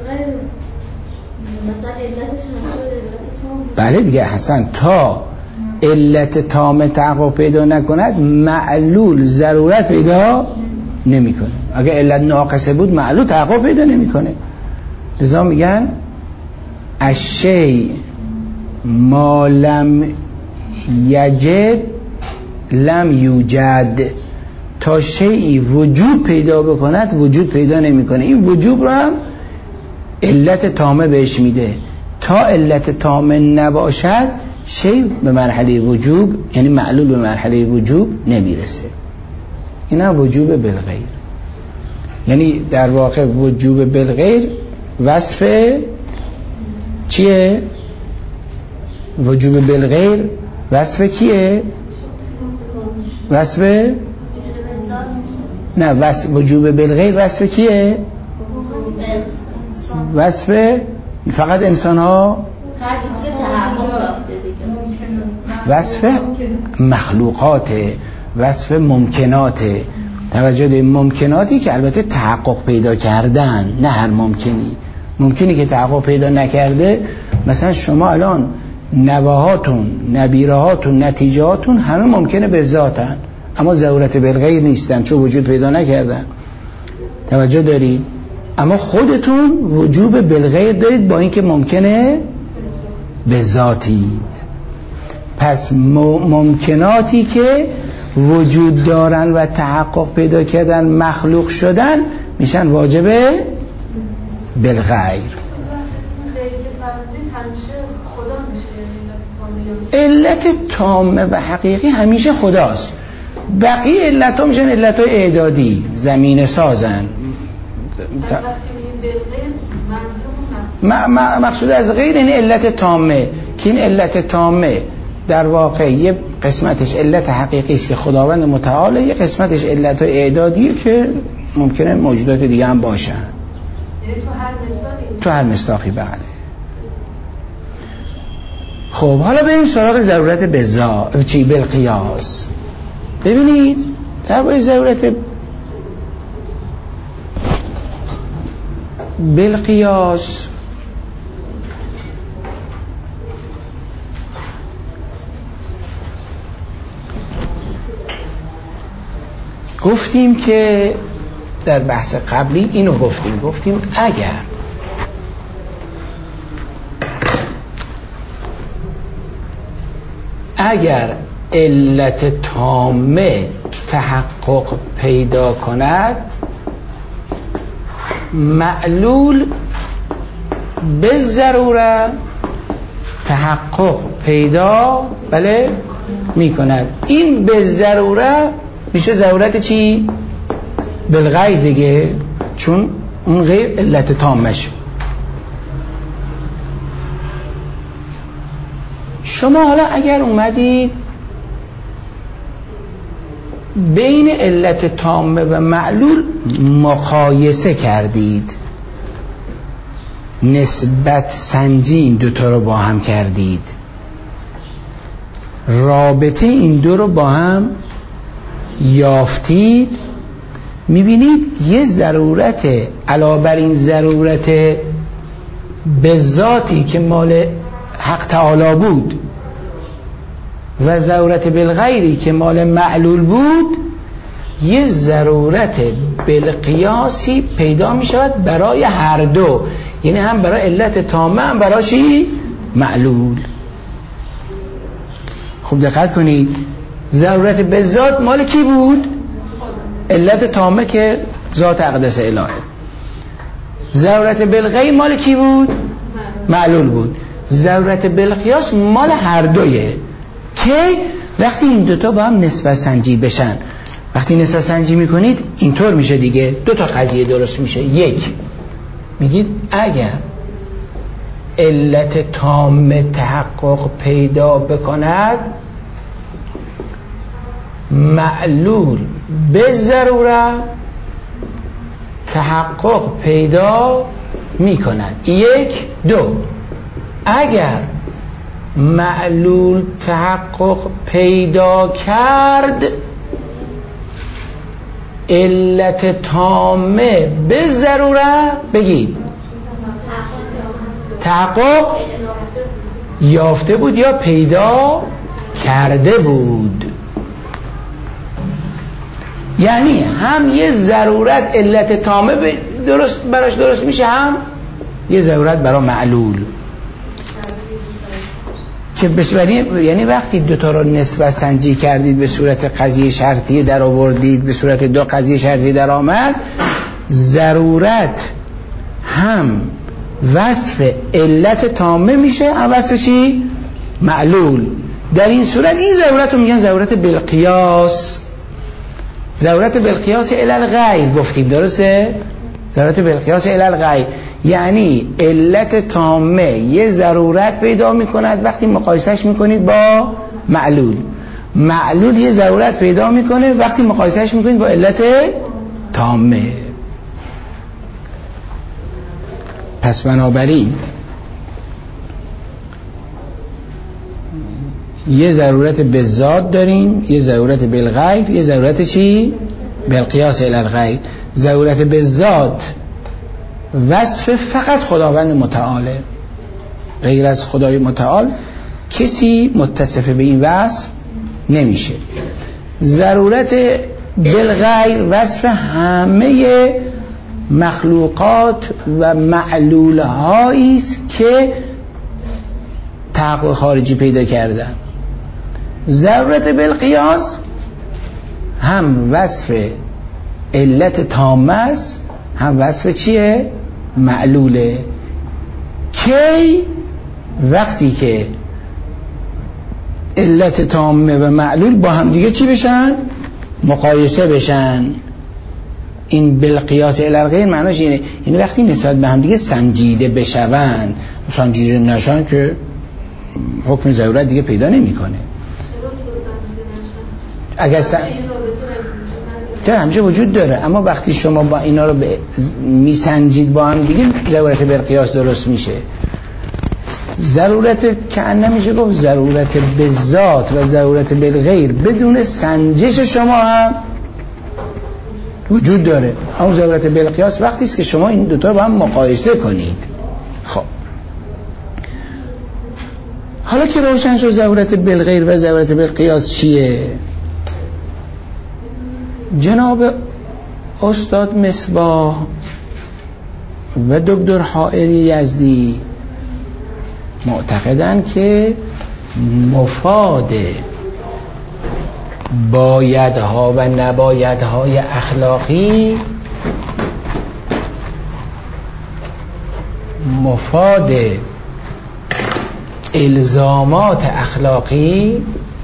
بله دیگه حسن، تا علت تام تحقق پیدا نکند معلول ضرورت پیدا نمیکنه. اگه علت ناقصه بود معلول تحقق پیدا نمیکنه. لذا میگن الشیء ما لم یجد لم یوجد، تا شیئی وجود پیدا بکند وجود پیدا نمیکنه. این وجود رو هم علت تامه بهش میده. تا علت تامه نباشد شیء به مرحله وجوب، یعنی معلول به مرحله وجوب نمیرسه. اینا وجوب بالغیر، یعنی در واقع وجوب بالغیر وصف چیه؟ وجوب بالغیر وصف کیه؟ وصف نه، وصف وجوب بالغیر وصف کیه؟ وصف فقط انسان ها، وصف مخلوقات، وصف ممکنات. توجه به ممکناتی که البته تحقق پیدا کردن، نه هر ممکنی که تحقق پیدا نکرده. مثلا شما الان نواهاتون، نبیرهاتون، نتیجهاتون همه ممکنه به ذاتن، اما ضرورت بالغیر نیستن چون وجود پیدا نکردن. توجه دارید؟ اما خودتون وجوب بالغیر دارید با اینکه ممکنه به ذاتید. پس ممکناتی که وجود دارن و تحقق پیدا کردن مخلوق شدن میشن واجب بالغیر. علت تامه و حقیقی همیشه خداست. بقیه علت ها میشن علت های اعدادی، زمین سازن. مقصود از غیر این علت تامه، که این علت تامه در واقع یه قسمتش علت حقیقی است که خداوند متعاله، یه قسمتش علت های اعدادیه که ممکنه موجودات دیگه هم باشن. یعنی تو هر مصداقی بله. خب حالا بریم سراغ ضرورت بالقیاس. ببینید درباره ضرورت بالقیاس گفتیم که در بحث قبلی اینو گفتیم اگر علت تامه تحقق پیدا کند معلول به ضروره تحقق پیدا بله می کند. این به ضروره میشه ضرورت چی؟ بالغیر دیگه، چون اون غیر علت تامه شد. شما حالا اگر اومدید بین علت تامه و معلول مقایسه کردید، نسبت سنجی این دوتا رو با هم کردید، رابطه این دو رو با هم یافتید، میبینید یه ضرورت علاوه بر این ضرورت به ذاتی که مال حق تعالی بود و ضرورت بالغیری که مال معلول بود، یه ضرورت بالقیاسی پیدا می شود برای هر دو، یعنی هم برای علت تامه هم برای چی؟ معلول. خوب دقت کنید، ضرورت به ذات مال کی بود؟ علت تامه که ذات اقدس الهه. ضرورت بالغیر مال کی بود؟ معلول بود. ضرورت بالقیاس مال هر دویه که وقتی این دوتا با هم نسبت سنجی بشن، وقتی نسبت سنجی میکنید اینطور میشه دیگه، دوتا قضیه درست میشه. یک، میگید اگر علت تام تحقق پیدا بکند معلول به ضروره تحقق پیدا میکند. یک. دو، اگر معلول تحقق پیدا کرد علت تامه به ضروره بگید تحقق یافته بود یا پیدا کرده بود. یعنی هم یه ضرورت علت تامه براش درست میشه، هم یه ضرورت برای معلول که یعنی وقتی دوتا رو نسبت سنجی کردید به صورت قضیه شرطی در آوردید، به صورت دو قضیه شرطی در آمد، ضرورت هم وصف علت تامه میشه، هم وصف چی؟ معلول. در این صورت این ضرورت رو میگن ضرورت بالقیاس. ضرورت بالقیاس الی الغیر گفتیم، درسته؟ ضرورت بالقیاس الی الغیر یعنی علت تامه یه ضرورت پیدا میکند وقتی مقایسهش میکنید با معلول، معلول یه ضرورت پیدا میکنه وقتی مقایسهش میکنید با علت تامه. پس بنابراین یه ضرورت بالذات داریم، یه ضرورت بالغیر، یه ضرورت چی؟ بالقیاس الی الغیر. ضرورت بالذات وصف فقط خداوند متعاله، غیر از خدای متعال کسی متصف به این وصف نمیشه. ضرورت بالغیر وصف همه مخلوقات و معلولهایی است که تحقق خارجی پیدا کردن. ضرورت بالقیاس هم وصف علت تامه است، هم وصف چیه؟ معلوله. کی؟ وقتی که علت تامه و معلول با هم دیگه چی بشن؟ مقایسه بشن. این بالقیاس الی الغیر معناش اینه، این وقتی نسبت به هم دیگه سنجیده بشوند، سنجیده نشن که حکم ضرورت دیگه پیدا نمیکنه. اگر چرا همیشه وجود داره، اما وقتی شما با اینا رو میسنجید با هم دیگه ضرورت بالقیاس درست میشه. ضرورت که نمیشه گفت ضرورت بالذات و ضرورت بالغیر بدون سنجش شما هم وجود داره. اما ضرورت بالقیاس وقتی است که شما این دوتا رو با هم مقایسه کنید. خب حالا که روشن شد ضرورت بالغیر و ضرورت بالقیاس چیه، جناب استاد مصباح و دکتر حائری یزدی معتقدن که مفاد بایدها و نبایدهای اخلاقی، مفاد الزامات اخلاقی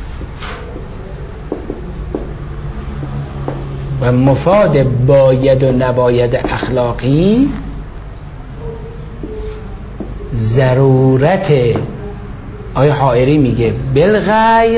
و مفاد باید و نباید اخلاقی ضرورت، آیه حائری میگه بالغیر،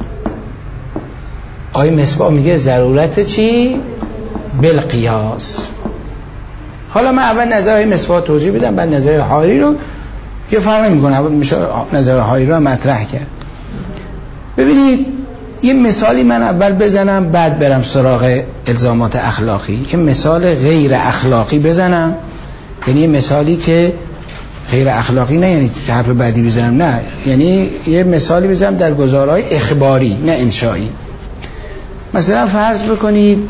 آیه مصباح میگه ضرورت چی؟ بالقیاس. حالا من اول نظر آیه مصباح توضیح بدم، بعد نظر حائری رو یه فرق میکنه، اول میشه نظر حائری رو مطرح کرد. ببینید یه مثالی من اول بزنم بعد برم سراغ الزامات اخلاقی. یه مثال غیر اخلاقی بزنم، یعنی یه مثالی که غیر اخلاقی نه یعنی که حرف بعدی بزنم، نه یعنی یه مثالی بزنم در گزارهای اخباری نه انشایی. مثلا فرض بکنید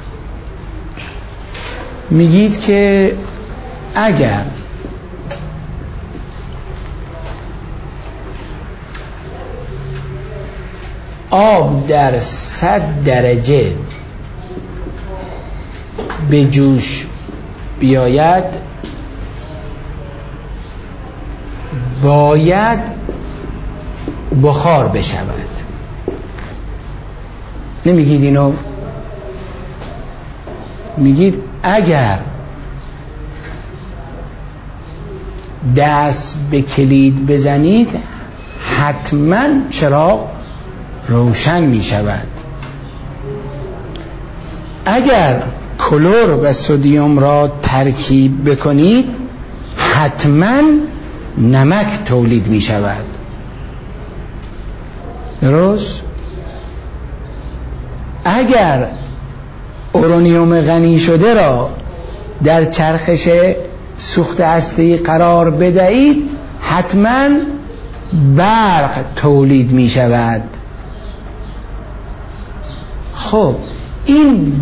میگید که اگر آب در 100 درجه به جوش بیاید باید بخار بشود. نمیگید اینو؟ میگید اگر دست به کلید بزنید حتما چراغ روشن می شود. اگر کلور و سدیم را ترکیب بکنید حتما نمک تولید می شود. درست؟ اگر اورانیوم غنی شده را در چرخش سوخت هسته‌ای قرار بدهید حتما برق تولید می شود. خب این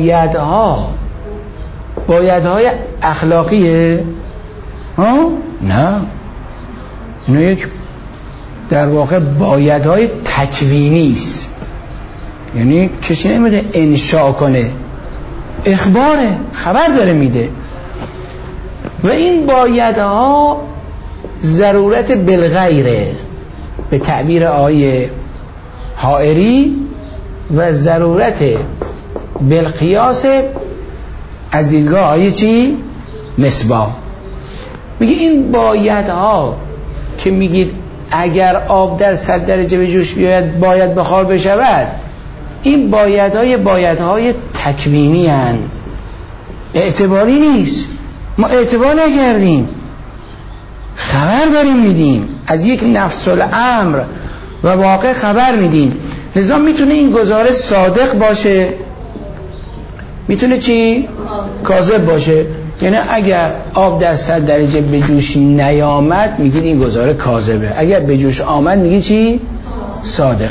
بایدهای اخلاقیه؟ نه، اینو یک در واقع بایدهای تکوینی است. یعنی کسی نمیده انشاء کنه، اخباره، خبر داره میده. و این بایدها ضرورت بالغیره به تعبیر آیه حائری و ضرورت بالقیاس از دیدگاه آیه چی؟ مصباح. میگه این بایدها که میگید اگر آب در 100 درجه به جوش بیاید باید بخار بشود، این بایدهای تکوینی هن، اعتباری نیست. ما اعتبار نکردیم، خبر داریم میدیم، از یک نفس الامر و واقع خبر میدیم. لذا میتونه این گزاره صادق باشه، میتونه چی؟ کاذب باشه. یعنی اگر آب در 100 درجه به جوش نیامد میگید این گزاره کاذبه، اگر به جوش آمد میگید چی؟ صادقه.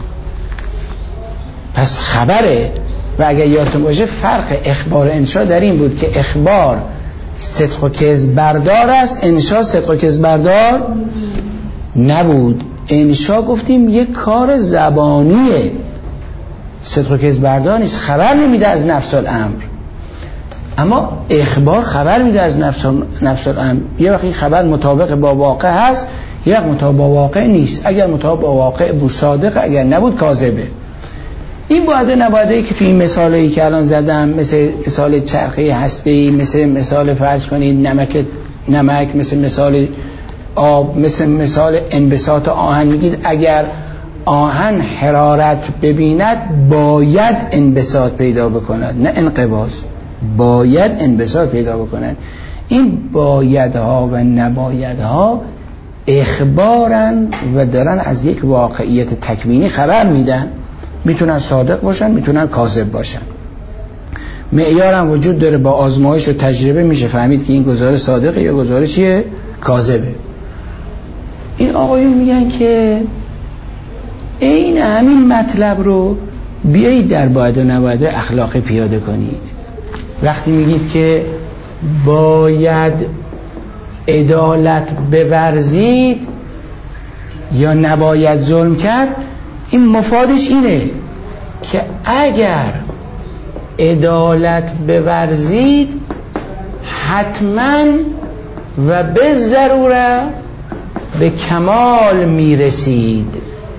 پس خبره. و اگر یادتون باشه فرق اخبار انشاء در این بود که اخبار صدق و کذب بردار است، انشاء صدق و کذب بردار نبود. انشاء گفتیم یک کار زبانیه، صدق و کذب بردار نیست، خبر نمیده از نفس الامر. اما اخبار خبر میده از نفس الامر. یه وقتی خبر مطابق با واقع هست، یه وقت مطابق با واقع نیست. اگر مطابق با واقع بود صادق، اگر نبود کاذبه. این باید نبایده‌ای که توی این مثالایی که الان زدم، مثل مثال چرخه هسته‌ای، مثال فرض کنید نمک، مثال آب، مثال انبساط آهن، میگید اگر آهن حرارت ببیند باید انبساط پیدا بکند، نه انقباض، باید انبساط پیدا بکند. این بایدها و نبایدها اخبارن و دارن از یک واقعیت تکوینی خبر میدن. میتونن صادق باشن، میتونن کاذب باشن. معیارم وجود داره، با آزمایش و تجربه میشه فهمید که این گزاره صادقه یا گزاره چیه؟ کاذبه. این آقایون میگن که این همین مطلب رو بیایید در باید و نباید اخلاقی پیاده کنید. وقتی میگید که باید عدالت بورزید یا نباید ظلم کرد، این مفادش اینه که اگر عدالت بورزید حتما و به ضروره به کمال میرسید.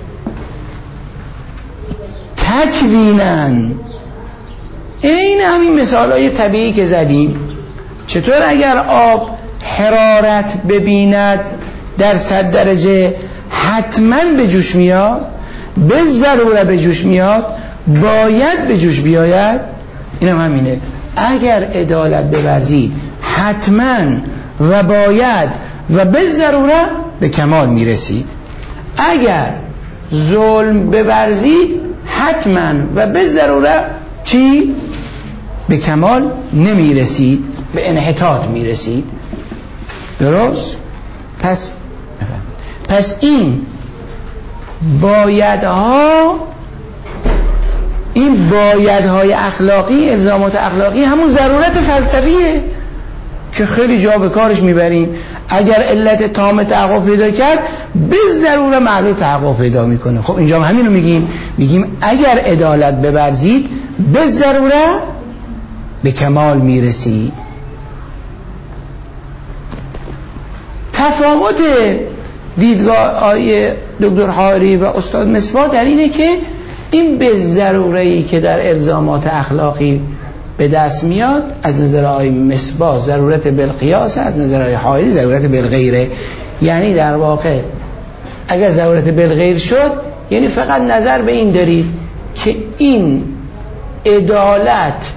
تکوینن این همین مثالای طبیعی که زدیم. چطور اگر آب حرارت ببیند در 100 درجه حتما به جوش میاد، به ضروره به جوش میاد، باید به جوش بیاید. این هم همینه. اگر عدالت بورزید حتما و باید و به ضروره به کمال میرسید. اگر ظلم بورزید حتما و به ضروره چی؟ به کمال نمیرسید، به انحطاط میرسید. درست؟ پس این بایدهای اخلاقی، الزامات اخلاقی همون ضرورت فلسفیه که خیلی جا به کارش میبریم. اگر علت تام تحقق پیدا کرد به ضروره معلول تحقق پیدا میکنه. خب اینجا هم همین رو میگیم اگر عدالت بورزید به ضروره به کمال میرسید. تفاوت دیدگاه آیه دکتر حائری و استاد مصباح در اینه که این به ضروره‌ای که در الزامات اخلاقی به دست میاد از نظر آیه مصباح ضرورت بالقیاس، از نظر آیه حائری ضرورت بالغیره. یعنی در واقع اگر ضرورت بالغیر شد یعنی فقط نظر به این دارید که این عدالت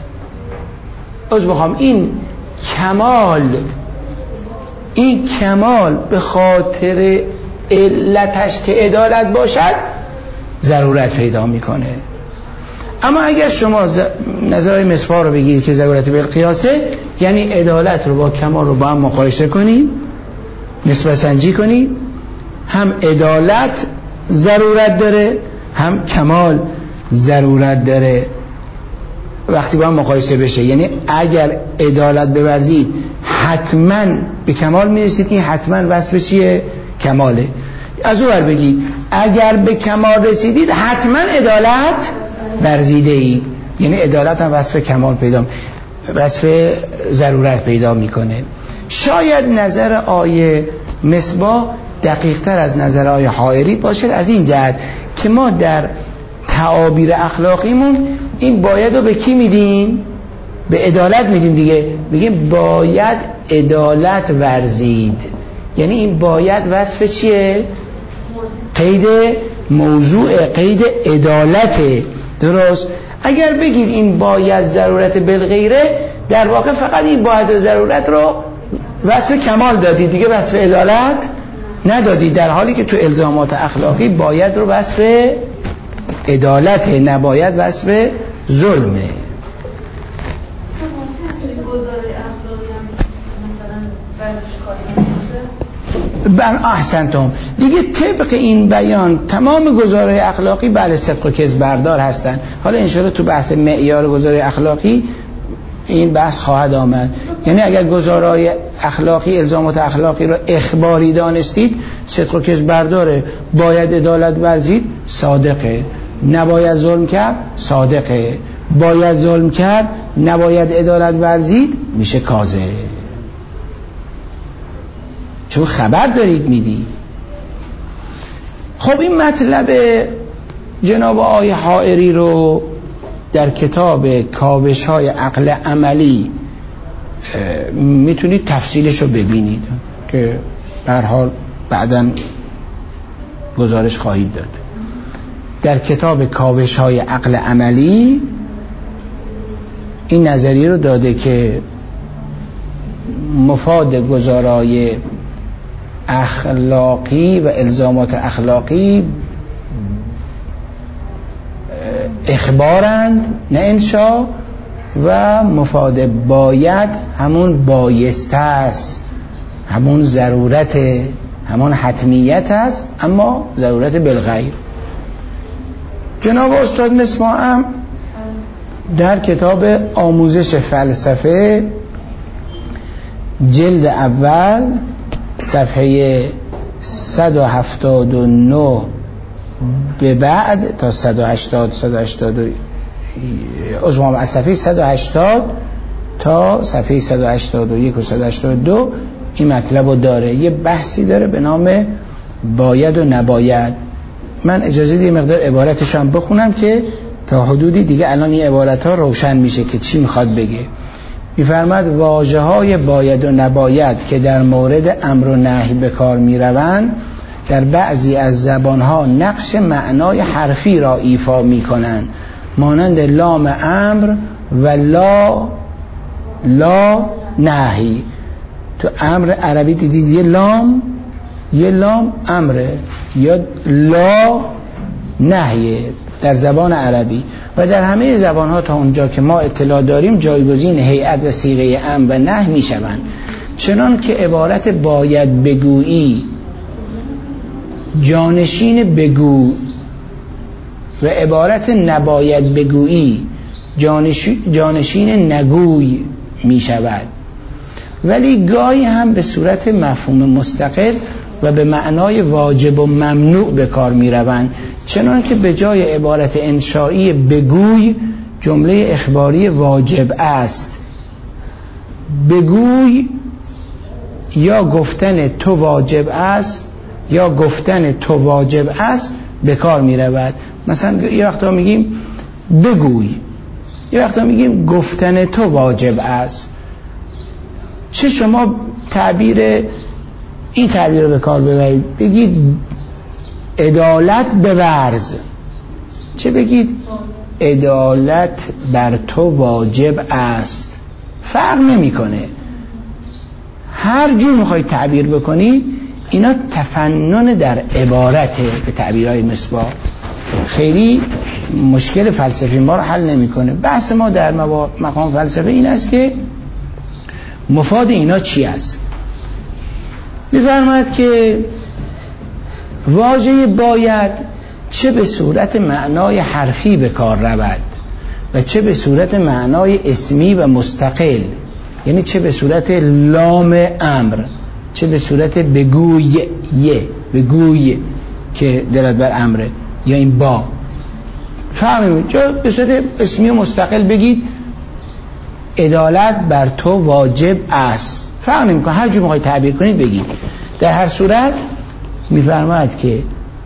این کمال به خاطر علتش که عدالت باشد ضرورت پیدا میکنه. اما اگر شما نظرهای مصباح رو بگیرید که ضرورت بالقیاسه، یعنی عدالت رو با کمال رو با هم مقایسه کنید، نسبت سنجی کنید، هم عدالت ضرورت داره هم کمال، ضرورت داره وقتی با هم مقایسه بشه. یعنی اگر عدالت بورزید حتما به کمال میرسید، این حتما وصف چیه؟ کماله. از اون ور بگید اگر به کمال رسیدید حتما عدالت ورزیده اید، یعنی عدالت هم وصف کمال پیدا، وصف ضرورت پیدا میکنه. شاید نظر آیه مصباح دقیق تر از نظر آیه حائری باشد از این جهت که ما در تعابیر اخلاقیمون این باید رو به کی میدیم؟ به عدالت میدیم دیگه. بگیم باید عدالت ورزید، یعنی این باید وصف چیه؟ قید موضوع، قید عدالته. درست؟ اگر بگید این باید ضرورت بالغیره، در واقع فقط این باید و ضرورت رو وصف کمال دادی دیگه، وصف عدالت ندادی، در حالی که تو الزامات اخلاقی باید رو وصف عدالت، نباید وصف ظلمه. احسنتم. دیگه طبق این بیان تمام گزارهای اخلاقی بله صدق و کذب بردار هستن. حالا انشاءالله تو بحث معیار گزارهای اخلاقی این بحث خواهد آمد. یعنی اگر گزارهای اخلاقی الزامات اخلاقی رو اخباری دانستید، صدق و کذب برداره. باید عدالت ورزید، صادقه. نباید ظلم کرد، صادقه. باید ظلم کرد، نباید عدالت ورزید، میشه کاذب. چون خبر دارید میدی. خب این مطلب جناب آقای حائری رو در کتاب کاوش های عقل عملی میتونید تفصیلش رو ببینید که به هر حال بعداً گزارش خواهید داد. در کتاب کاوش های عقل عملی این نظریه رو داده که مفاد گزارای اخلاقی و الزامات اخلاقی اخبارند نه انشا، و مفاد باید همون بایسته است، همون ضرورت، همون حتمیت است، اما ضرورت بالغیر. جناب استاد مصباح هم در کتاب آموزش فلسفه جلد اول صفحه 179 به بعد تا 180 از صفحه 180 تا صفحه 181 و 182 این مطلب رو داره. یه بحثی داره به نام باید و نباید. من اجازه دی مقدار عبارتش هم بخونم که تا حدودی دیگه الان این عبارت ها روشن میشه که چی میخواد بگه. میفرماد واژه های باید و نباید که در مورد امر و نهی به کار میروند در بعضی از زبانها نقش معنای حرفی را ایفا میکنند، مانند لام امر و لا نهی. تو امر عربی دیدید یه لام امره یا لا نهیه در زبان عربی، و در همه زبانها تا اونجا که ما اطلاع داریم جایگزین هیئت و صیغه امر و نهی میشوند. چنان که عبارت باید بگویی جانشین بگو و عبارت نباید بگویی جانشین نگوی می شود، ولی گاهی هم به صورت مفهوم مستقل و به معنای واجب و ممنوع به کار می روند. چنان که به جای عبارت انشایی بگوی جمله اخباری واجب است. بگوی یا گفتن تو واجب است یا گفتن تو واجب است به کار می رود. مثلا یه وقتا میگیم بگوی، یه وقتا میگیم گفتن تو واجب است. چه شما این تعبیر رو به کار ببرید، بگید عدالت بورز، چه بگید عدالت بر تو واجب است، فرق نمیکنه. هر جور میخواید تعبیر بکنید اینا تفنن در عبارته. به تعبیرهای مصباح خیلی مشکل فلسفی ما رو حل نمیکنه. بحث ما در مقام فلسفه این است که مفاد اینا چی است. میفرماید که واژه باید چه به صورت معنای حرفی به کار رود و چه به صورت معنای اسمی و مستقل، یعنی چه به صورت لام امر، چه به صورت بگوی که دلت بر امره، یا این با فهمید، چه به صورت اسمی و مستقل بگید عدالت بر تو واجب است، فهمید میکنه هر جور میخواید تعبیر کنید بگید. در هر صورت میفرماید که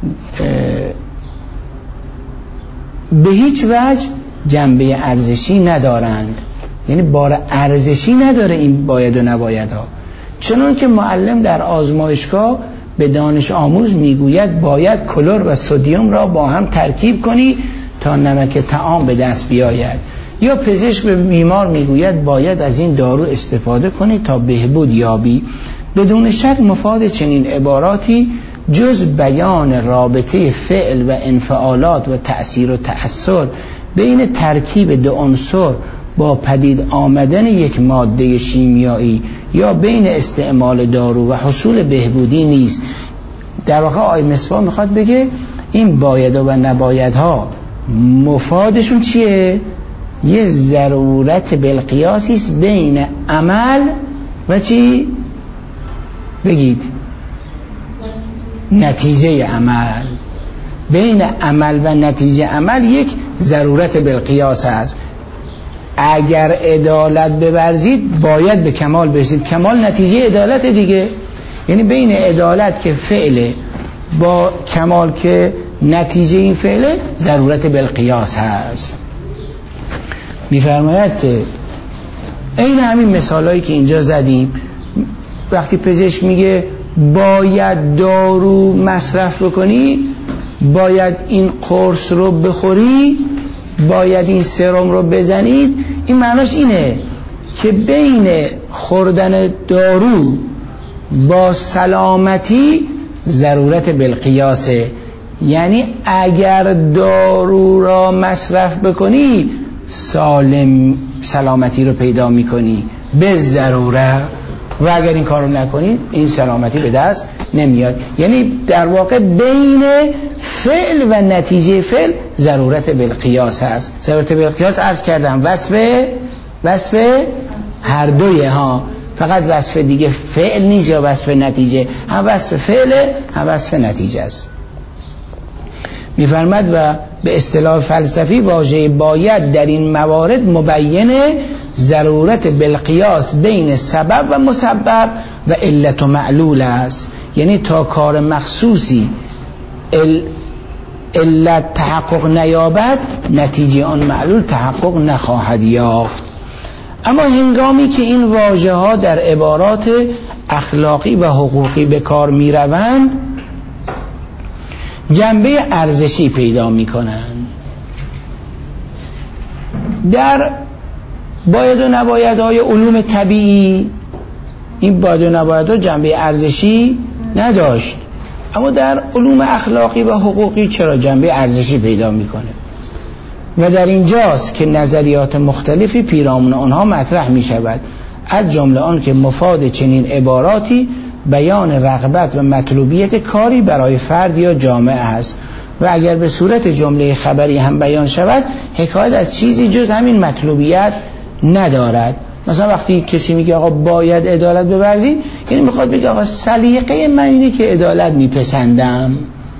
به هیچ وجه جنبه ارزشی ندارند، یعنی بار ارزشی نداره این باید و نباید ها. چنان که معلم در آزمایشگاه به دانش آموز میگوید باید کلور و سدیم را با هم ترکیب کنی تا نمک طعام به دست بیاید، یا پزشک به بیمار میگوید باید از این دارو استفاده کنی تا بهبود یابی. بدون شک مفاد چنین عباراتی جز بیان رابطه فعل و انفعالات و تأثیر و تأثیر بین ترکیب دو عنصر با پدید آمدن یک ماده شیمیایی یا بین استعمال دارو و حصول بهبودی نیست. در واقع آقای مصباح میخواد بگه این باید و نبایدها مفادشون چیه؟ یه ضرورت بالقیاسی است بین عمل و چی؟ بگید نتیجه عمل. بین عمل و نتیجه عمل یک ضرورت بالقیاس است. اگر عدالت بورزید باید به کمال برسید، کمال نتیجه عدالت دیگه، یعنی بین عدالت که فعله با کمال که نتیجه این فعله ضرورت بالقیاس هست. میفرماید که این همین مثالایی که اینجا زدیم، وقتی پزشک میگه باید دارو مصرف بکنی، باید این قرص رو بخوری، باید این سرم رو بزنید، این معناش اینه که بین خوردن دارو با سلامتی ضرورت بالقیاسه. یعنی اگر دارو را مصرف بکنی سلامتی رو پیدا میکنی به ضرورت، و اگر این کار رو نکنی این سلامتی به دست نمیاد. یعنی در واقع بین فعل و نتیجه فعل ضرورت بالقیاس هست. ضرورت بالقیاس عرض کردم وصف هر دویه ها، فقط وصف دیگه فعل نیست یا وصف نتیجه، هم وصف فعل هم وصف نتیجه است. میفرماد و به اصطلاح فلسفی واژه باید در این موارد مبین ضرورت بالقیاس بین سبب و مسبب و علت و معلول است. یعنی تا کار مخصوصی علت تحقق نیابد نتیجه آن معلول تحقق نخواهد یافت. اما هنگامی که این واژه ها در عبارات اخلاقی و حقوقی به کار می روند جنبه ارزشی پیدا می کنند. در باید و نبایدهای علوم طبیعی این باید و نبایدها جنبه ارزشی نداشت، اما در علوم اخلاقی و حقوقی چرا جنبه ارزشی پیدا میکنه؟ و در اینجاست که نظریات مختلفی پیرامون آنها مطرح می شود، از جمله آن که مفاد چنین عباراتی بیان رغبت و مطلوبیت کاری برای فرد یا جامعه است و اگر به صورت جمله خبری هم بیان شود حکایت از چیزی جز همین مطلوبیت ندارد. مثلا وقتی کسی میگه آقا باید عدالت بورزید، یعنی میخواد بگه آقا سلیقه من اینه که عدالت میپسندم،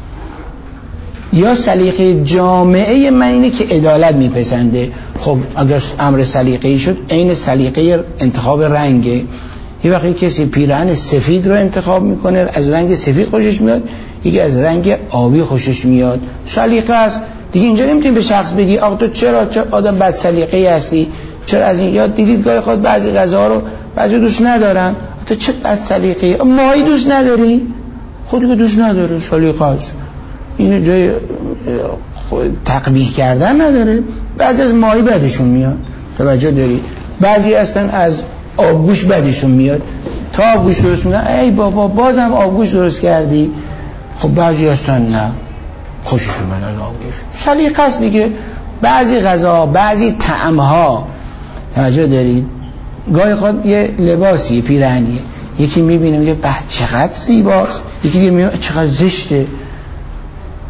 یا سلیقه جامعه من اینه که عدالت میپسنده. خب اگر امر سلیقه‌ای شد عین سلیقه انتخاب رنگه. یه وقتی کسی پیراهن سفید رو انتخاب میکنه از رنگ سفید خوشش میاد، یکی از رنگ آبی خوشش میاد، سلیقه است دیگه. اینجا نمیتونی به شخص بگی آقا تو چرا آدم بد سلیقه‌ای هستی، چرا از این یاد دیدید گاهی خود بعضی غذا رو بعضی دوست ندارن، تو چه بد سلیقه‌ای، ماهی دوست نداری، خودی که دوست نداره سلیقه است، این جای تقبیح کردن نداره. بعضی از ماهی بدشون میاد، توجه داری، بعضی هستن از آبگوش بدشون میاد، تا آبگوش درست میگن ای بابا بازم آبگوش درست کردی. خب بعضی هستن نه خوششون میاد از آبگوش، سلیقه است دیگه. بعضی غذا بعضی طعم‌ها توجه دارید، گاهی خود یه لباسی پیرهنیه یکی میبینه میگه به چقدر زیباست، یکی دیگه میگه چقدر زشته.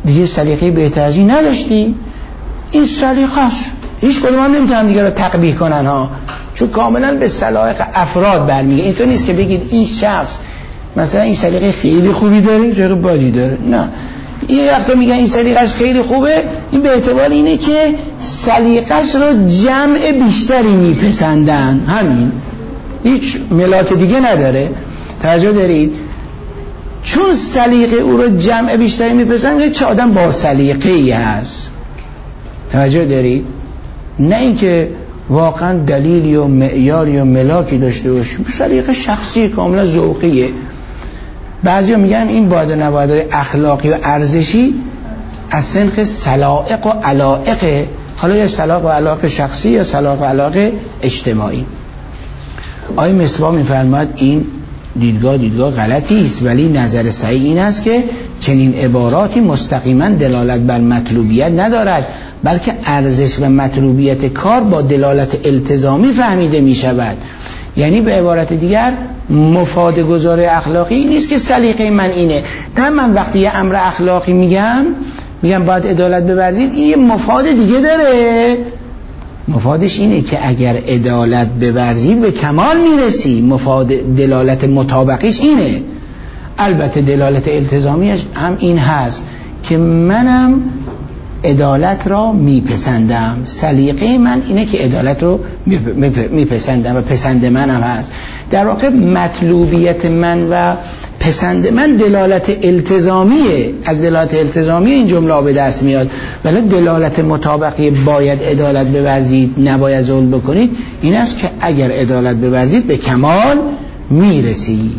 دیگه سلیقه بهتر از این نداشتی. این سلیقه است، هیچ کدوم هم نمیتونن دیگه رو تقبیح کنن ها، چون کاملا به سلایق افراد برمیگه. اینطور نیست که بگید این شخص مثلا این سلیقه خیلی خوبی داره سلیقه بدی داره، نه. این وقتا میگن این سلیقه‌اش خیلی خوبه، این به اعتبار اینه که سلیقه‌اش رو جمع بیشتری میپسندن، همین، هیچ ملاک دیگه نداره. توجه دارید؟ چون سلیقه او رو جمع بیشتری میپسندن چه آدم با سلیقه‌ای هست. توجه دارید؟ نه اینکه واقعا دلیلی و معیاری و ملاکی داشته باشه، سلیقه شخصی کاملا ذوقیه. بعضیا میگن این باید و نبایدهای اخلاقی و ارزشی از سنخ سلائق و علائق، حالا یا سلائق و علائق شخصی یا سلائق و علائق اجتماعی. آقای مصباح میفرماید این دیدگاه غلطی است، ولی نظر صحیح این است که چنین عباراتی مستقیما دلالت بر مطلوبیت ندارد، بلکه ارزش و مطلوبیت کار با دلالت التزامی فهمیده می شود. یعنی به عبارت دیگر مفاد گذار اخلاقی نیست که سلیقه من اینه. نه، من وقتی یه امر اخلاقی میگم باید عدالت بورزید، این یه مفاد دیگه داره. مفادش اینه که اگر عدالت بورزید به کمال میرسی. مفاد دلالت مطابقیش اینه. البته دلالت التزامیش هم این هست که منم عدالت را میپسندم، سلیقه من اینه که عدالت رو میپسندم و پسند منم هست. در واقع مطلوبیت من و پسند من دلالت التزامیه، از دلالت التزامی این جمله به دست میاد. ولی دلالت مطابقی باید عدالت بورزید، نباید ظلم بکنید، این است که اگر عدالت بورزید به کمال میرسید.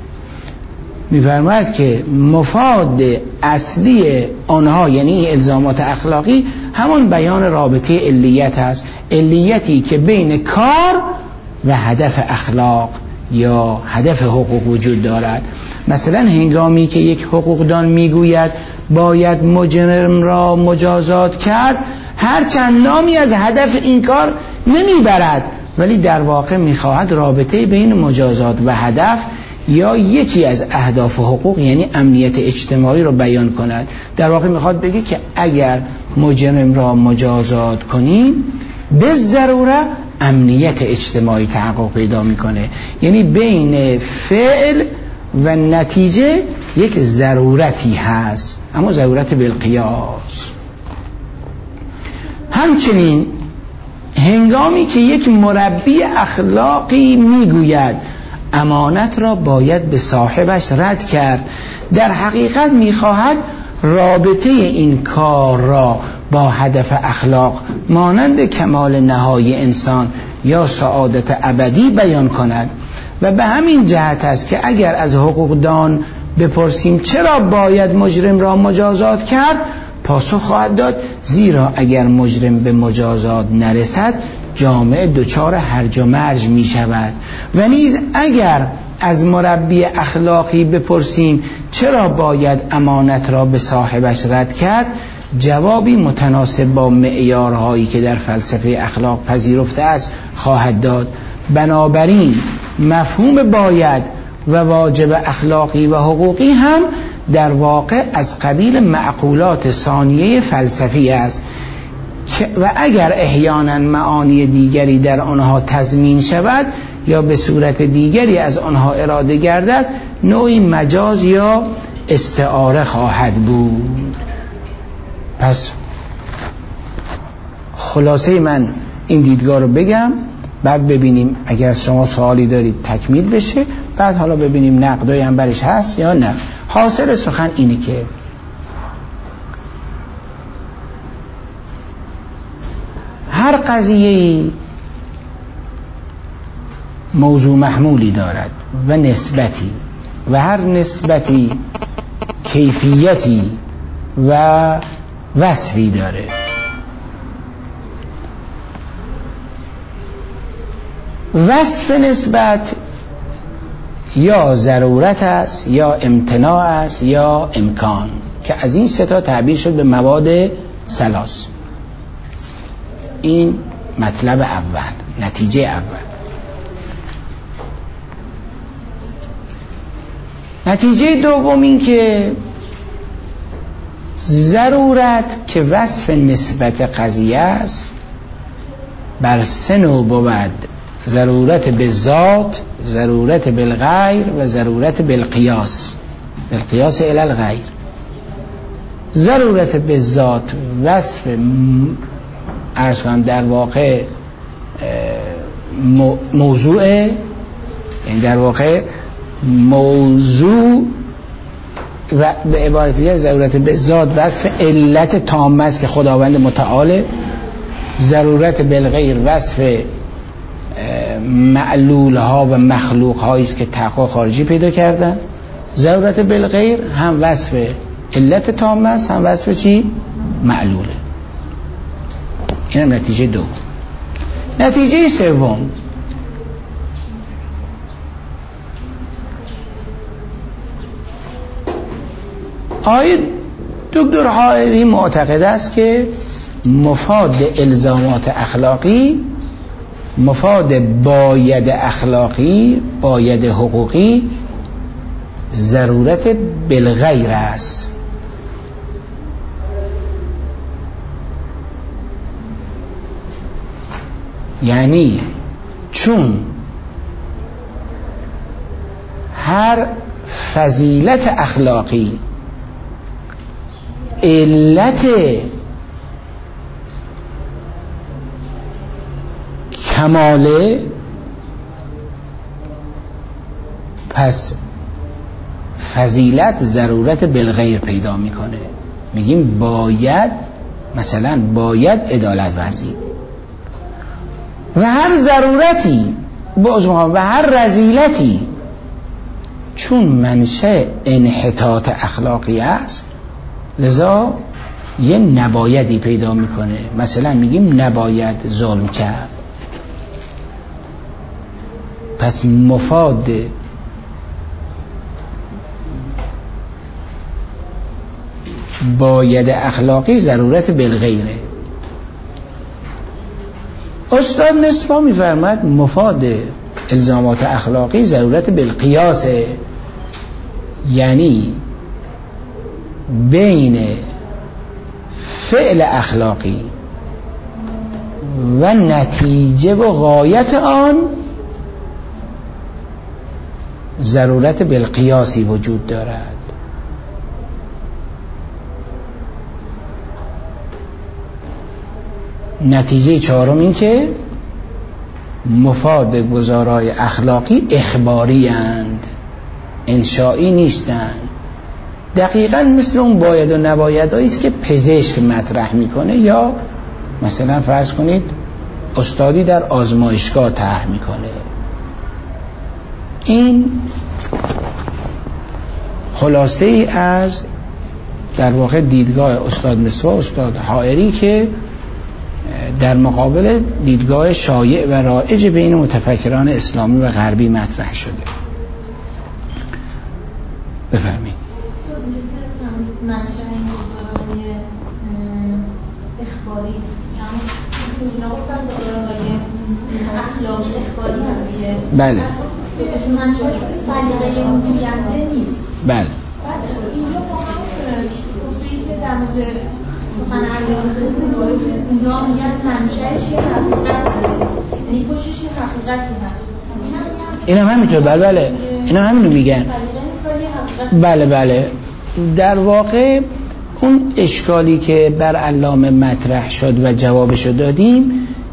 میفرماید که مفاد اصلی آنها یعنی الزامات اخلاقی همون بیان رابطه علیت است، علیتی که بین کار و هدف اخلاق یا هدف حقوق وجود دارد. مثلا هنگامی که یک حقوقدان میگوید باید مجرم را مجازات کرد، هرچند نامی از هدف این کار نمیبرد، ولی در واقع میخواهد رابطه بین مجازات و هدف یا یکی از اهداف و حقوق یعنی امنیت اجتماعی رو بیان کند. در واقع میخواد بگه که اگر مجرم را مجازات کنیم به ضروره امنیت اجتماعی تحقق پیدا میکنه. یعنی بین فعل و نتیجه یک ضرورتی هست، اما ضرورت بالقیاس. همچنین هنگامی که یک مربی اخلاقی میگوید امانت را باید به صاحبش رد کرد، در حقیقت میخواهد رابطه این کار را با هدف اخلاق مانند کمال نهایی انسان یا سعادت ابدی بیان کند. و به همین جهت است که اگر از حقوقدان بپرسیم چرا باید مجرم را مجازات کرد، پاسخ خواهد داد زیرا اگر مجرم به مجازات نرسد جامعه دچار هرج و مرج می شود. و نیز اگر از مربی اخلاقی بپرسیم چرا باید امانت را به صاحبش رد کرد، جوابی متناسب با معیارهایی که در فلسفه اخلاق پذیرفته است خواهد داد. بنابراین مفهوم باید و واجب اخلاقی و حقوقی هم در واقع از قبیل معقولات ثانیه فلسفی است و اگر احیانا معانی دیگری در آنها تضمین شود یا به صورت دیگری از آنها اراده گردد نوعی مجاز یا استعاره خواهد بود. پس خلاصه من این دیدگاه رو بگم، بعد ببینیم اگر شما سوالی دارید تکمیل بشه، بعد حالا ببینیم نقدایی هم برش هست یا نه. حاصل سخن اینه که هر قضیه‌ای موضوع محمولی دارد و نسبتی، و هر نسبتی کیفیتی و وصفی داره. وصف نسبت یا ضرورت است یا امتناع است یا امکان، که از این سه تا تعبیر شد به مواد ثلاث. این مطلب اول، نتیجه اول. نتیجه دوم این که ضرورت که وصف نسبت قضیه است بر سه نوع بود: ضرورت به ذات، ضرورت بالغیر و ضرورت بالقیاس، بالقیاس الی الغیر. ضرورت به ذات وصف عرض کنم در واقع موضوع، یعنی در واقع موضوع و به عبارت دیگه ضرورت به ذات وصف علت تامه است که خداوند متعال. ضرورت بالغیر وصف معلول ها و مخلوق هایی است که تقوا خارجی پیدا کردن. ضرورت بالغیر هم وصف علت تامه است، هم وصف چی؟ معلوله. این هم نتیجه دو. نتیجه سوم، آقای دکتر حائری معتقد است که مفاد الزامات اخلاقی، مفاد باید اخلاقی، باید حقوقی، ضرورت بالغیر است. یعنی چون هر فضیلت اخلاقی علت کماله، پس فضیلت ضرورت بالغیر پیدا میکنه. میگیم باید، مثلا باید عدالت ورزید و هر ضرورتی و هر رذیلتی چون منشأ انحطاط اخلاقی است، لذا یه نبایدی پیدا میکنه. مثلا میگیم نباید ظلم کرد. پس مفاد باید اخلاقی ضرورت بالغیره. استاد مصباح میفرماد مفاد الزامات اخلاقی ضرورت بالقیاسه، یعنی بین فعل اخلاقی و نتیجه و غایت آن ضرورت بالقیاسی وجود دارد. نتیجه چهارم این که مفاد گزارای اخلاقی اخباری اند، انشایی نیستند. دقیقاً مثل اون باید و نباید است که پزشک مطرح میکنه، یا مثلا فرض کنید استادی در آزمایشگاه طرح میکنه. این خلاصه ای از در واقع دیدگاه استاد مصباح، استاد حائری، که در مقابل دیدگاه شایع و رایج بین متفکران اسلامی و غربی مطرح شده. بفرمایید. منشأ این گزارهای اخباری، اینا گفتن گزارهای اخلاقی اخباری هم دیگه. بله. منشأش سلیقه گوینده نیست. بله. بعد اینجا ما هم گفته‌ای که در مورد سخن علامه طوسی اینجا میگن منشأش یه حقیقته، یعنی پشتش یه حقیقتی هست. این هم همینطور. بله اینا همینو میگن. بله در واقع اون اشکالی که بر علامه مطرح شد و جوابشو دادیم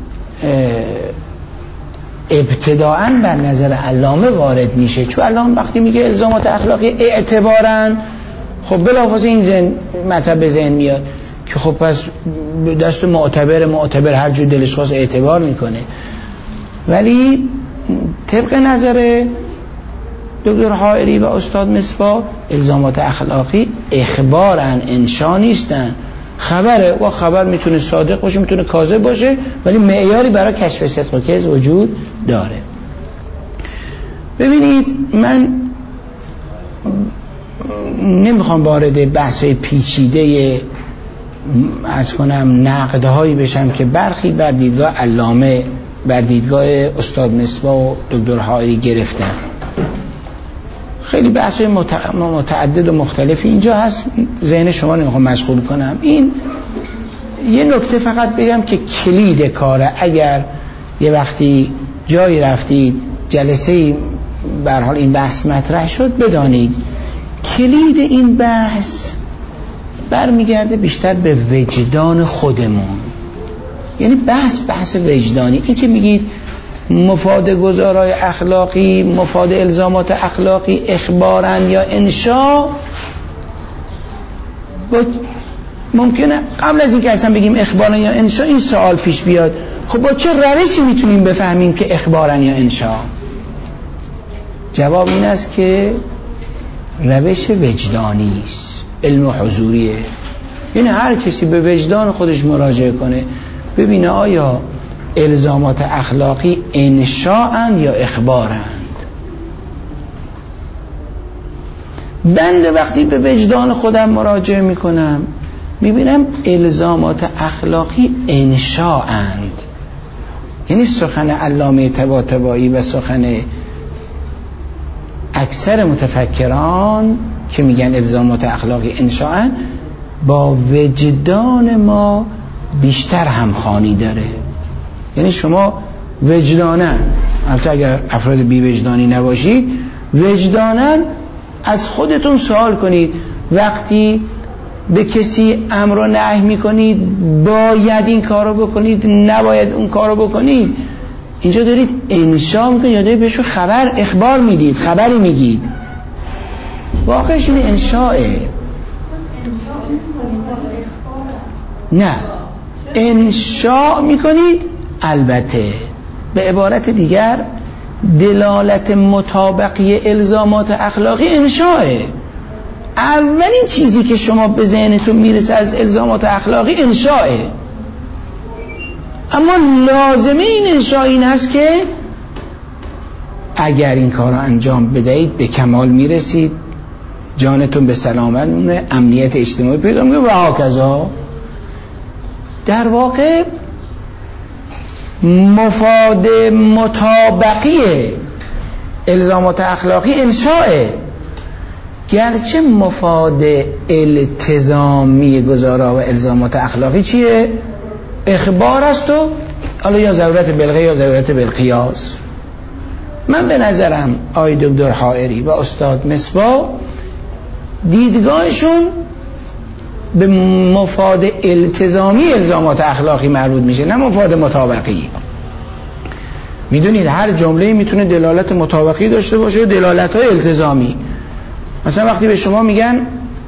ابتداءً بر نظر علامه وارد میشه، چون علامه وقتی میگه الزامات اخلاقی اعتباراً، خب بلافاصله این مطلب به ذهن میاد که خب پس دست معتبر هر جور دلش خواست اعتبار میکنه. ولی طبق نظر دکتر حائری و استاد مصباح الزامات اخلاقی اخبارن، انشا نیستن. خبره و خبر میتونه صادق باشه میتونه کاذب باشه، ولی معیاری برای کشف صدق و کذب وجود داره. ببینید من نمیخوام وارد بحث پیچیده از کنم نقدهایی بشم که برخی بر دیدگاه علامه، بر دیدگاه استاد مصباح و دکتر حائری گرفتن. خیلی بحث‌های متعدد و مختلفی اینجا هست، ذهن شما نمیخوام مشغول کنم. این یه نکته فقط بگم که کلید کاره. اگر یه وقتی جایی رفتید جلسه‌ای به هر حال این بحث مطرح شد، بدانید کلید این بحث برمیگرده بیشتر به وجدان خودمون. یعنی بحث وجدانی. این که میگید مفاد گزارای اخلاقی، مفاد الزامات اخلاقی اخبارن یا انشا، ممکنه قبل از اینکه اصلا بگیم اخبارن یا انشا این سوال پیش بیاد، خب با چه روشی میتونیم بفهمیم که اخبارن یا انشا؟ جواب این است که روش وجدانی است، علم حضوریه. یعنی هر کسی به وجدان خودش مراجعه کنه ببینه آیا الزامات اخلاقی انشاءن یا اخبارند. بنده وقتی به وجدان خودم مراجعه میکنم میبینم الزامات اخلاقی انشاءند. یعنی سخن علامه طباطبایی و سخن اکثر متفکران که میگن الزامات اخلاقی انشاءن با وجدان ما بیشتر همخوانی داره. یعنی شما وجدانن، البته اگر افراد بی وجدانی نباشید، وجدانن از خودتون سوال کنید وقتی به کسی امر و نهی میکنید باید این کارو بکنید نباید اون کارو بکنید، اینجا دارید انشا میکنید یا دارید بهشون اخبار میدید، خبری میگید؟ واقعش این انشاءه. نه، انشاء میکنید. البته به عبارت دیگر دلالت مطابقی الزامات اخلاقی انشاءه. اولین چیزی که شما به ذهنتون میرسه از الزامات اخلاقی انشاءه. اما لازمه این انشاء این هست که اگر این کار رو انجام بدهید به کمال میرسید، جانتون به سلامت میمونه، امنیت اجتماعی پیدا میکنه و هاکذا. در واقع مفاد مطابقی الزامات اخلاقی انشاءه، گرچه مفاد التزامی گزارا و الزامات اخلاقی چیه؟ اخبار است و حالا یا ضرورت بالغیه یا ضرورت بالقیاس. من به نظرم آقای دکتر حائری و استاد مصباح دیدگاهشون به مفاد التزامی الزامات اخلاقی مربوط میشه، نه مفاد مطابقی. میدونید هر جمله میتونه دلالت مطابقی داشته باشه و دلالت های التزامی. مثلا وقتی به شما میگن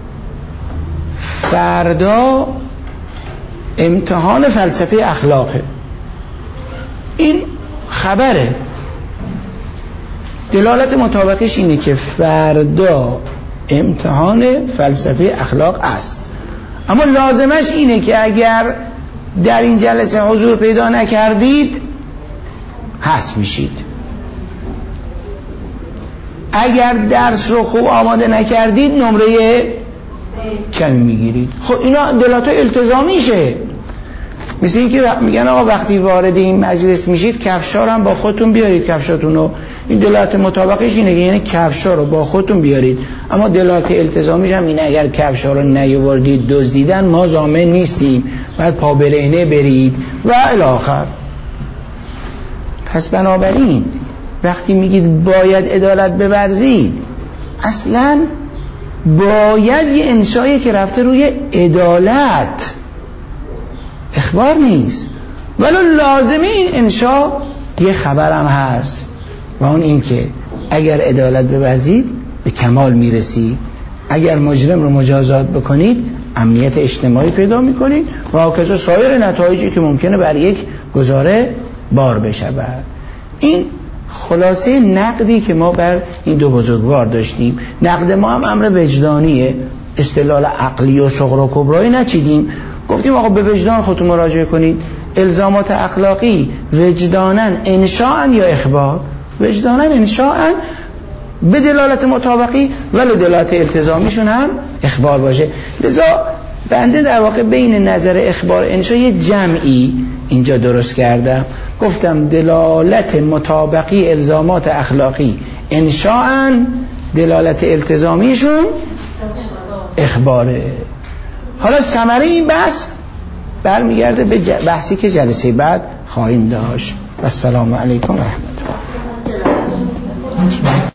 فردا امتحان فلسفه اخلاقه، این خبره، دلالت مطابقیش اینه که فردا امتحان فلسفه اخلاق است. اما لازمش اینه که اگر در این جلسه حضور پیدا نکردید حذف میشید، اگر درس رو خوب آماده نکردید نمره کمی میگیرید. خب اینا دلالت التزامیشه. مثل این که میگن آقا وقتی وارد این مجلس میشید کفشا رو هم با خودتون بیارید، کفشاتون رو. این دلالت مطابقش اینه که یعنی کفشا رو با خودتون بیارید. اما دلالت التزامیش هم اینه اگر کفشا رو نیاوردید دزدیدن ما ضامن نیستیم، باید پا برهنه برید و الی آخر. پس بنابراین وقتی میگید باید عدالت بورزید، اصلا باید یه انشایی که رفته روی عدالت، اخبار نیست. ولو لازمه این انشا یه خبرم هست و اون این که اگر عدالت بورزید به کمال میرسید، اگر مجرم رو مجازات بکنید امنیت اجتماعی پیدا میکنید و هاکذا سایر نتایجی که ممکنه بر یک گزاره بار بشود. این خلاصه نقدی که ما بر این دو بزرگوار داشتیم. نقد ما هم امر وجدانیه، استدلال عقلی و صغرا و کبرایی نچیدیم. گفتیم آقا به وجدان خودتون مراجعه کنید. الزامات اخلاقی وجدانن انشاءن یا اخبار؟ وجدانن انشاءن به دلالت مطابقی ولی دلالت التزامیشون هم اخبار باشه. لذا بنده در واقع بین نظر اخبار انشاء یه جمعی اینجا درست کردم. گفتم دلالت مطابقی الزامات اخلاقی انشاءن دلالت التزامیشون اخباره. حالا ثمره این بحث برمیگرده به بحثی که جلسه بعد خواهیم داشت. السلام علیکم و رحمت الله.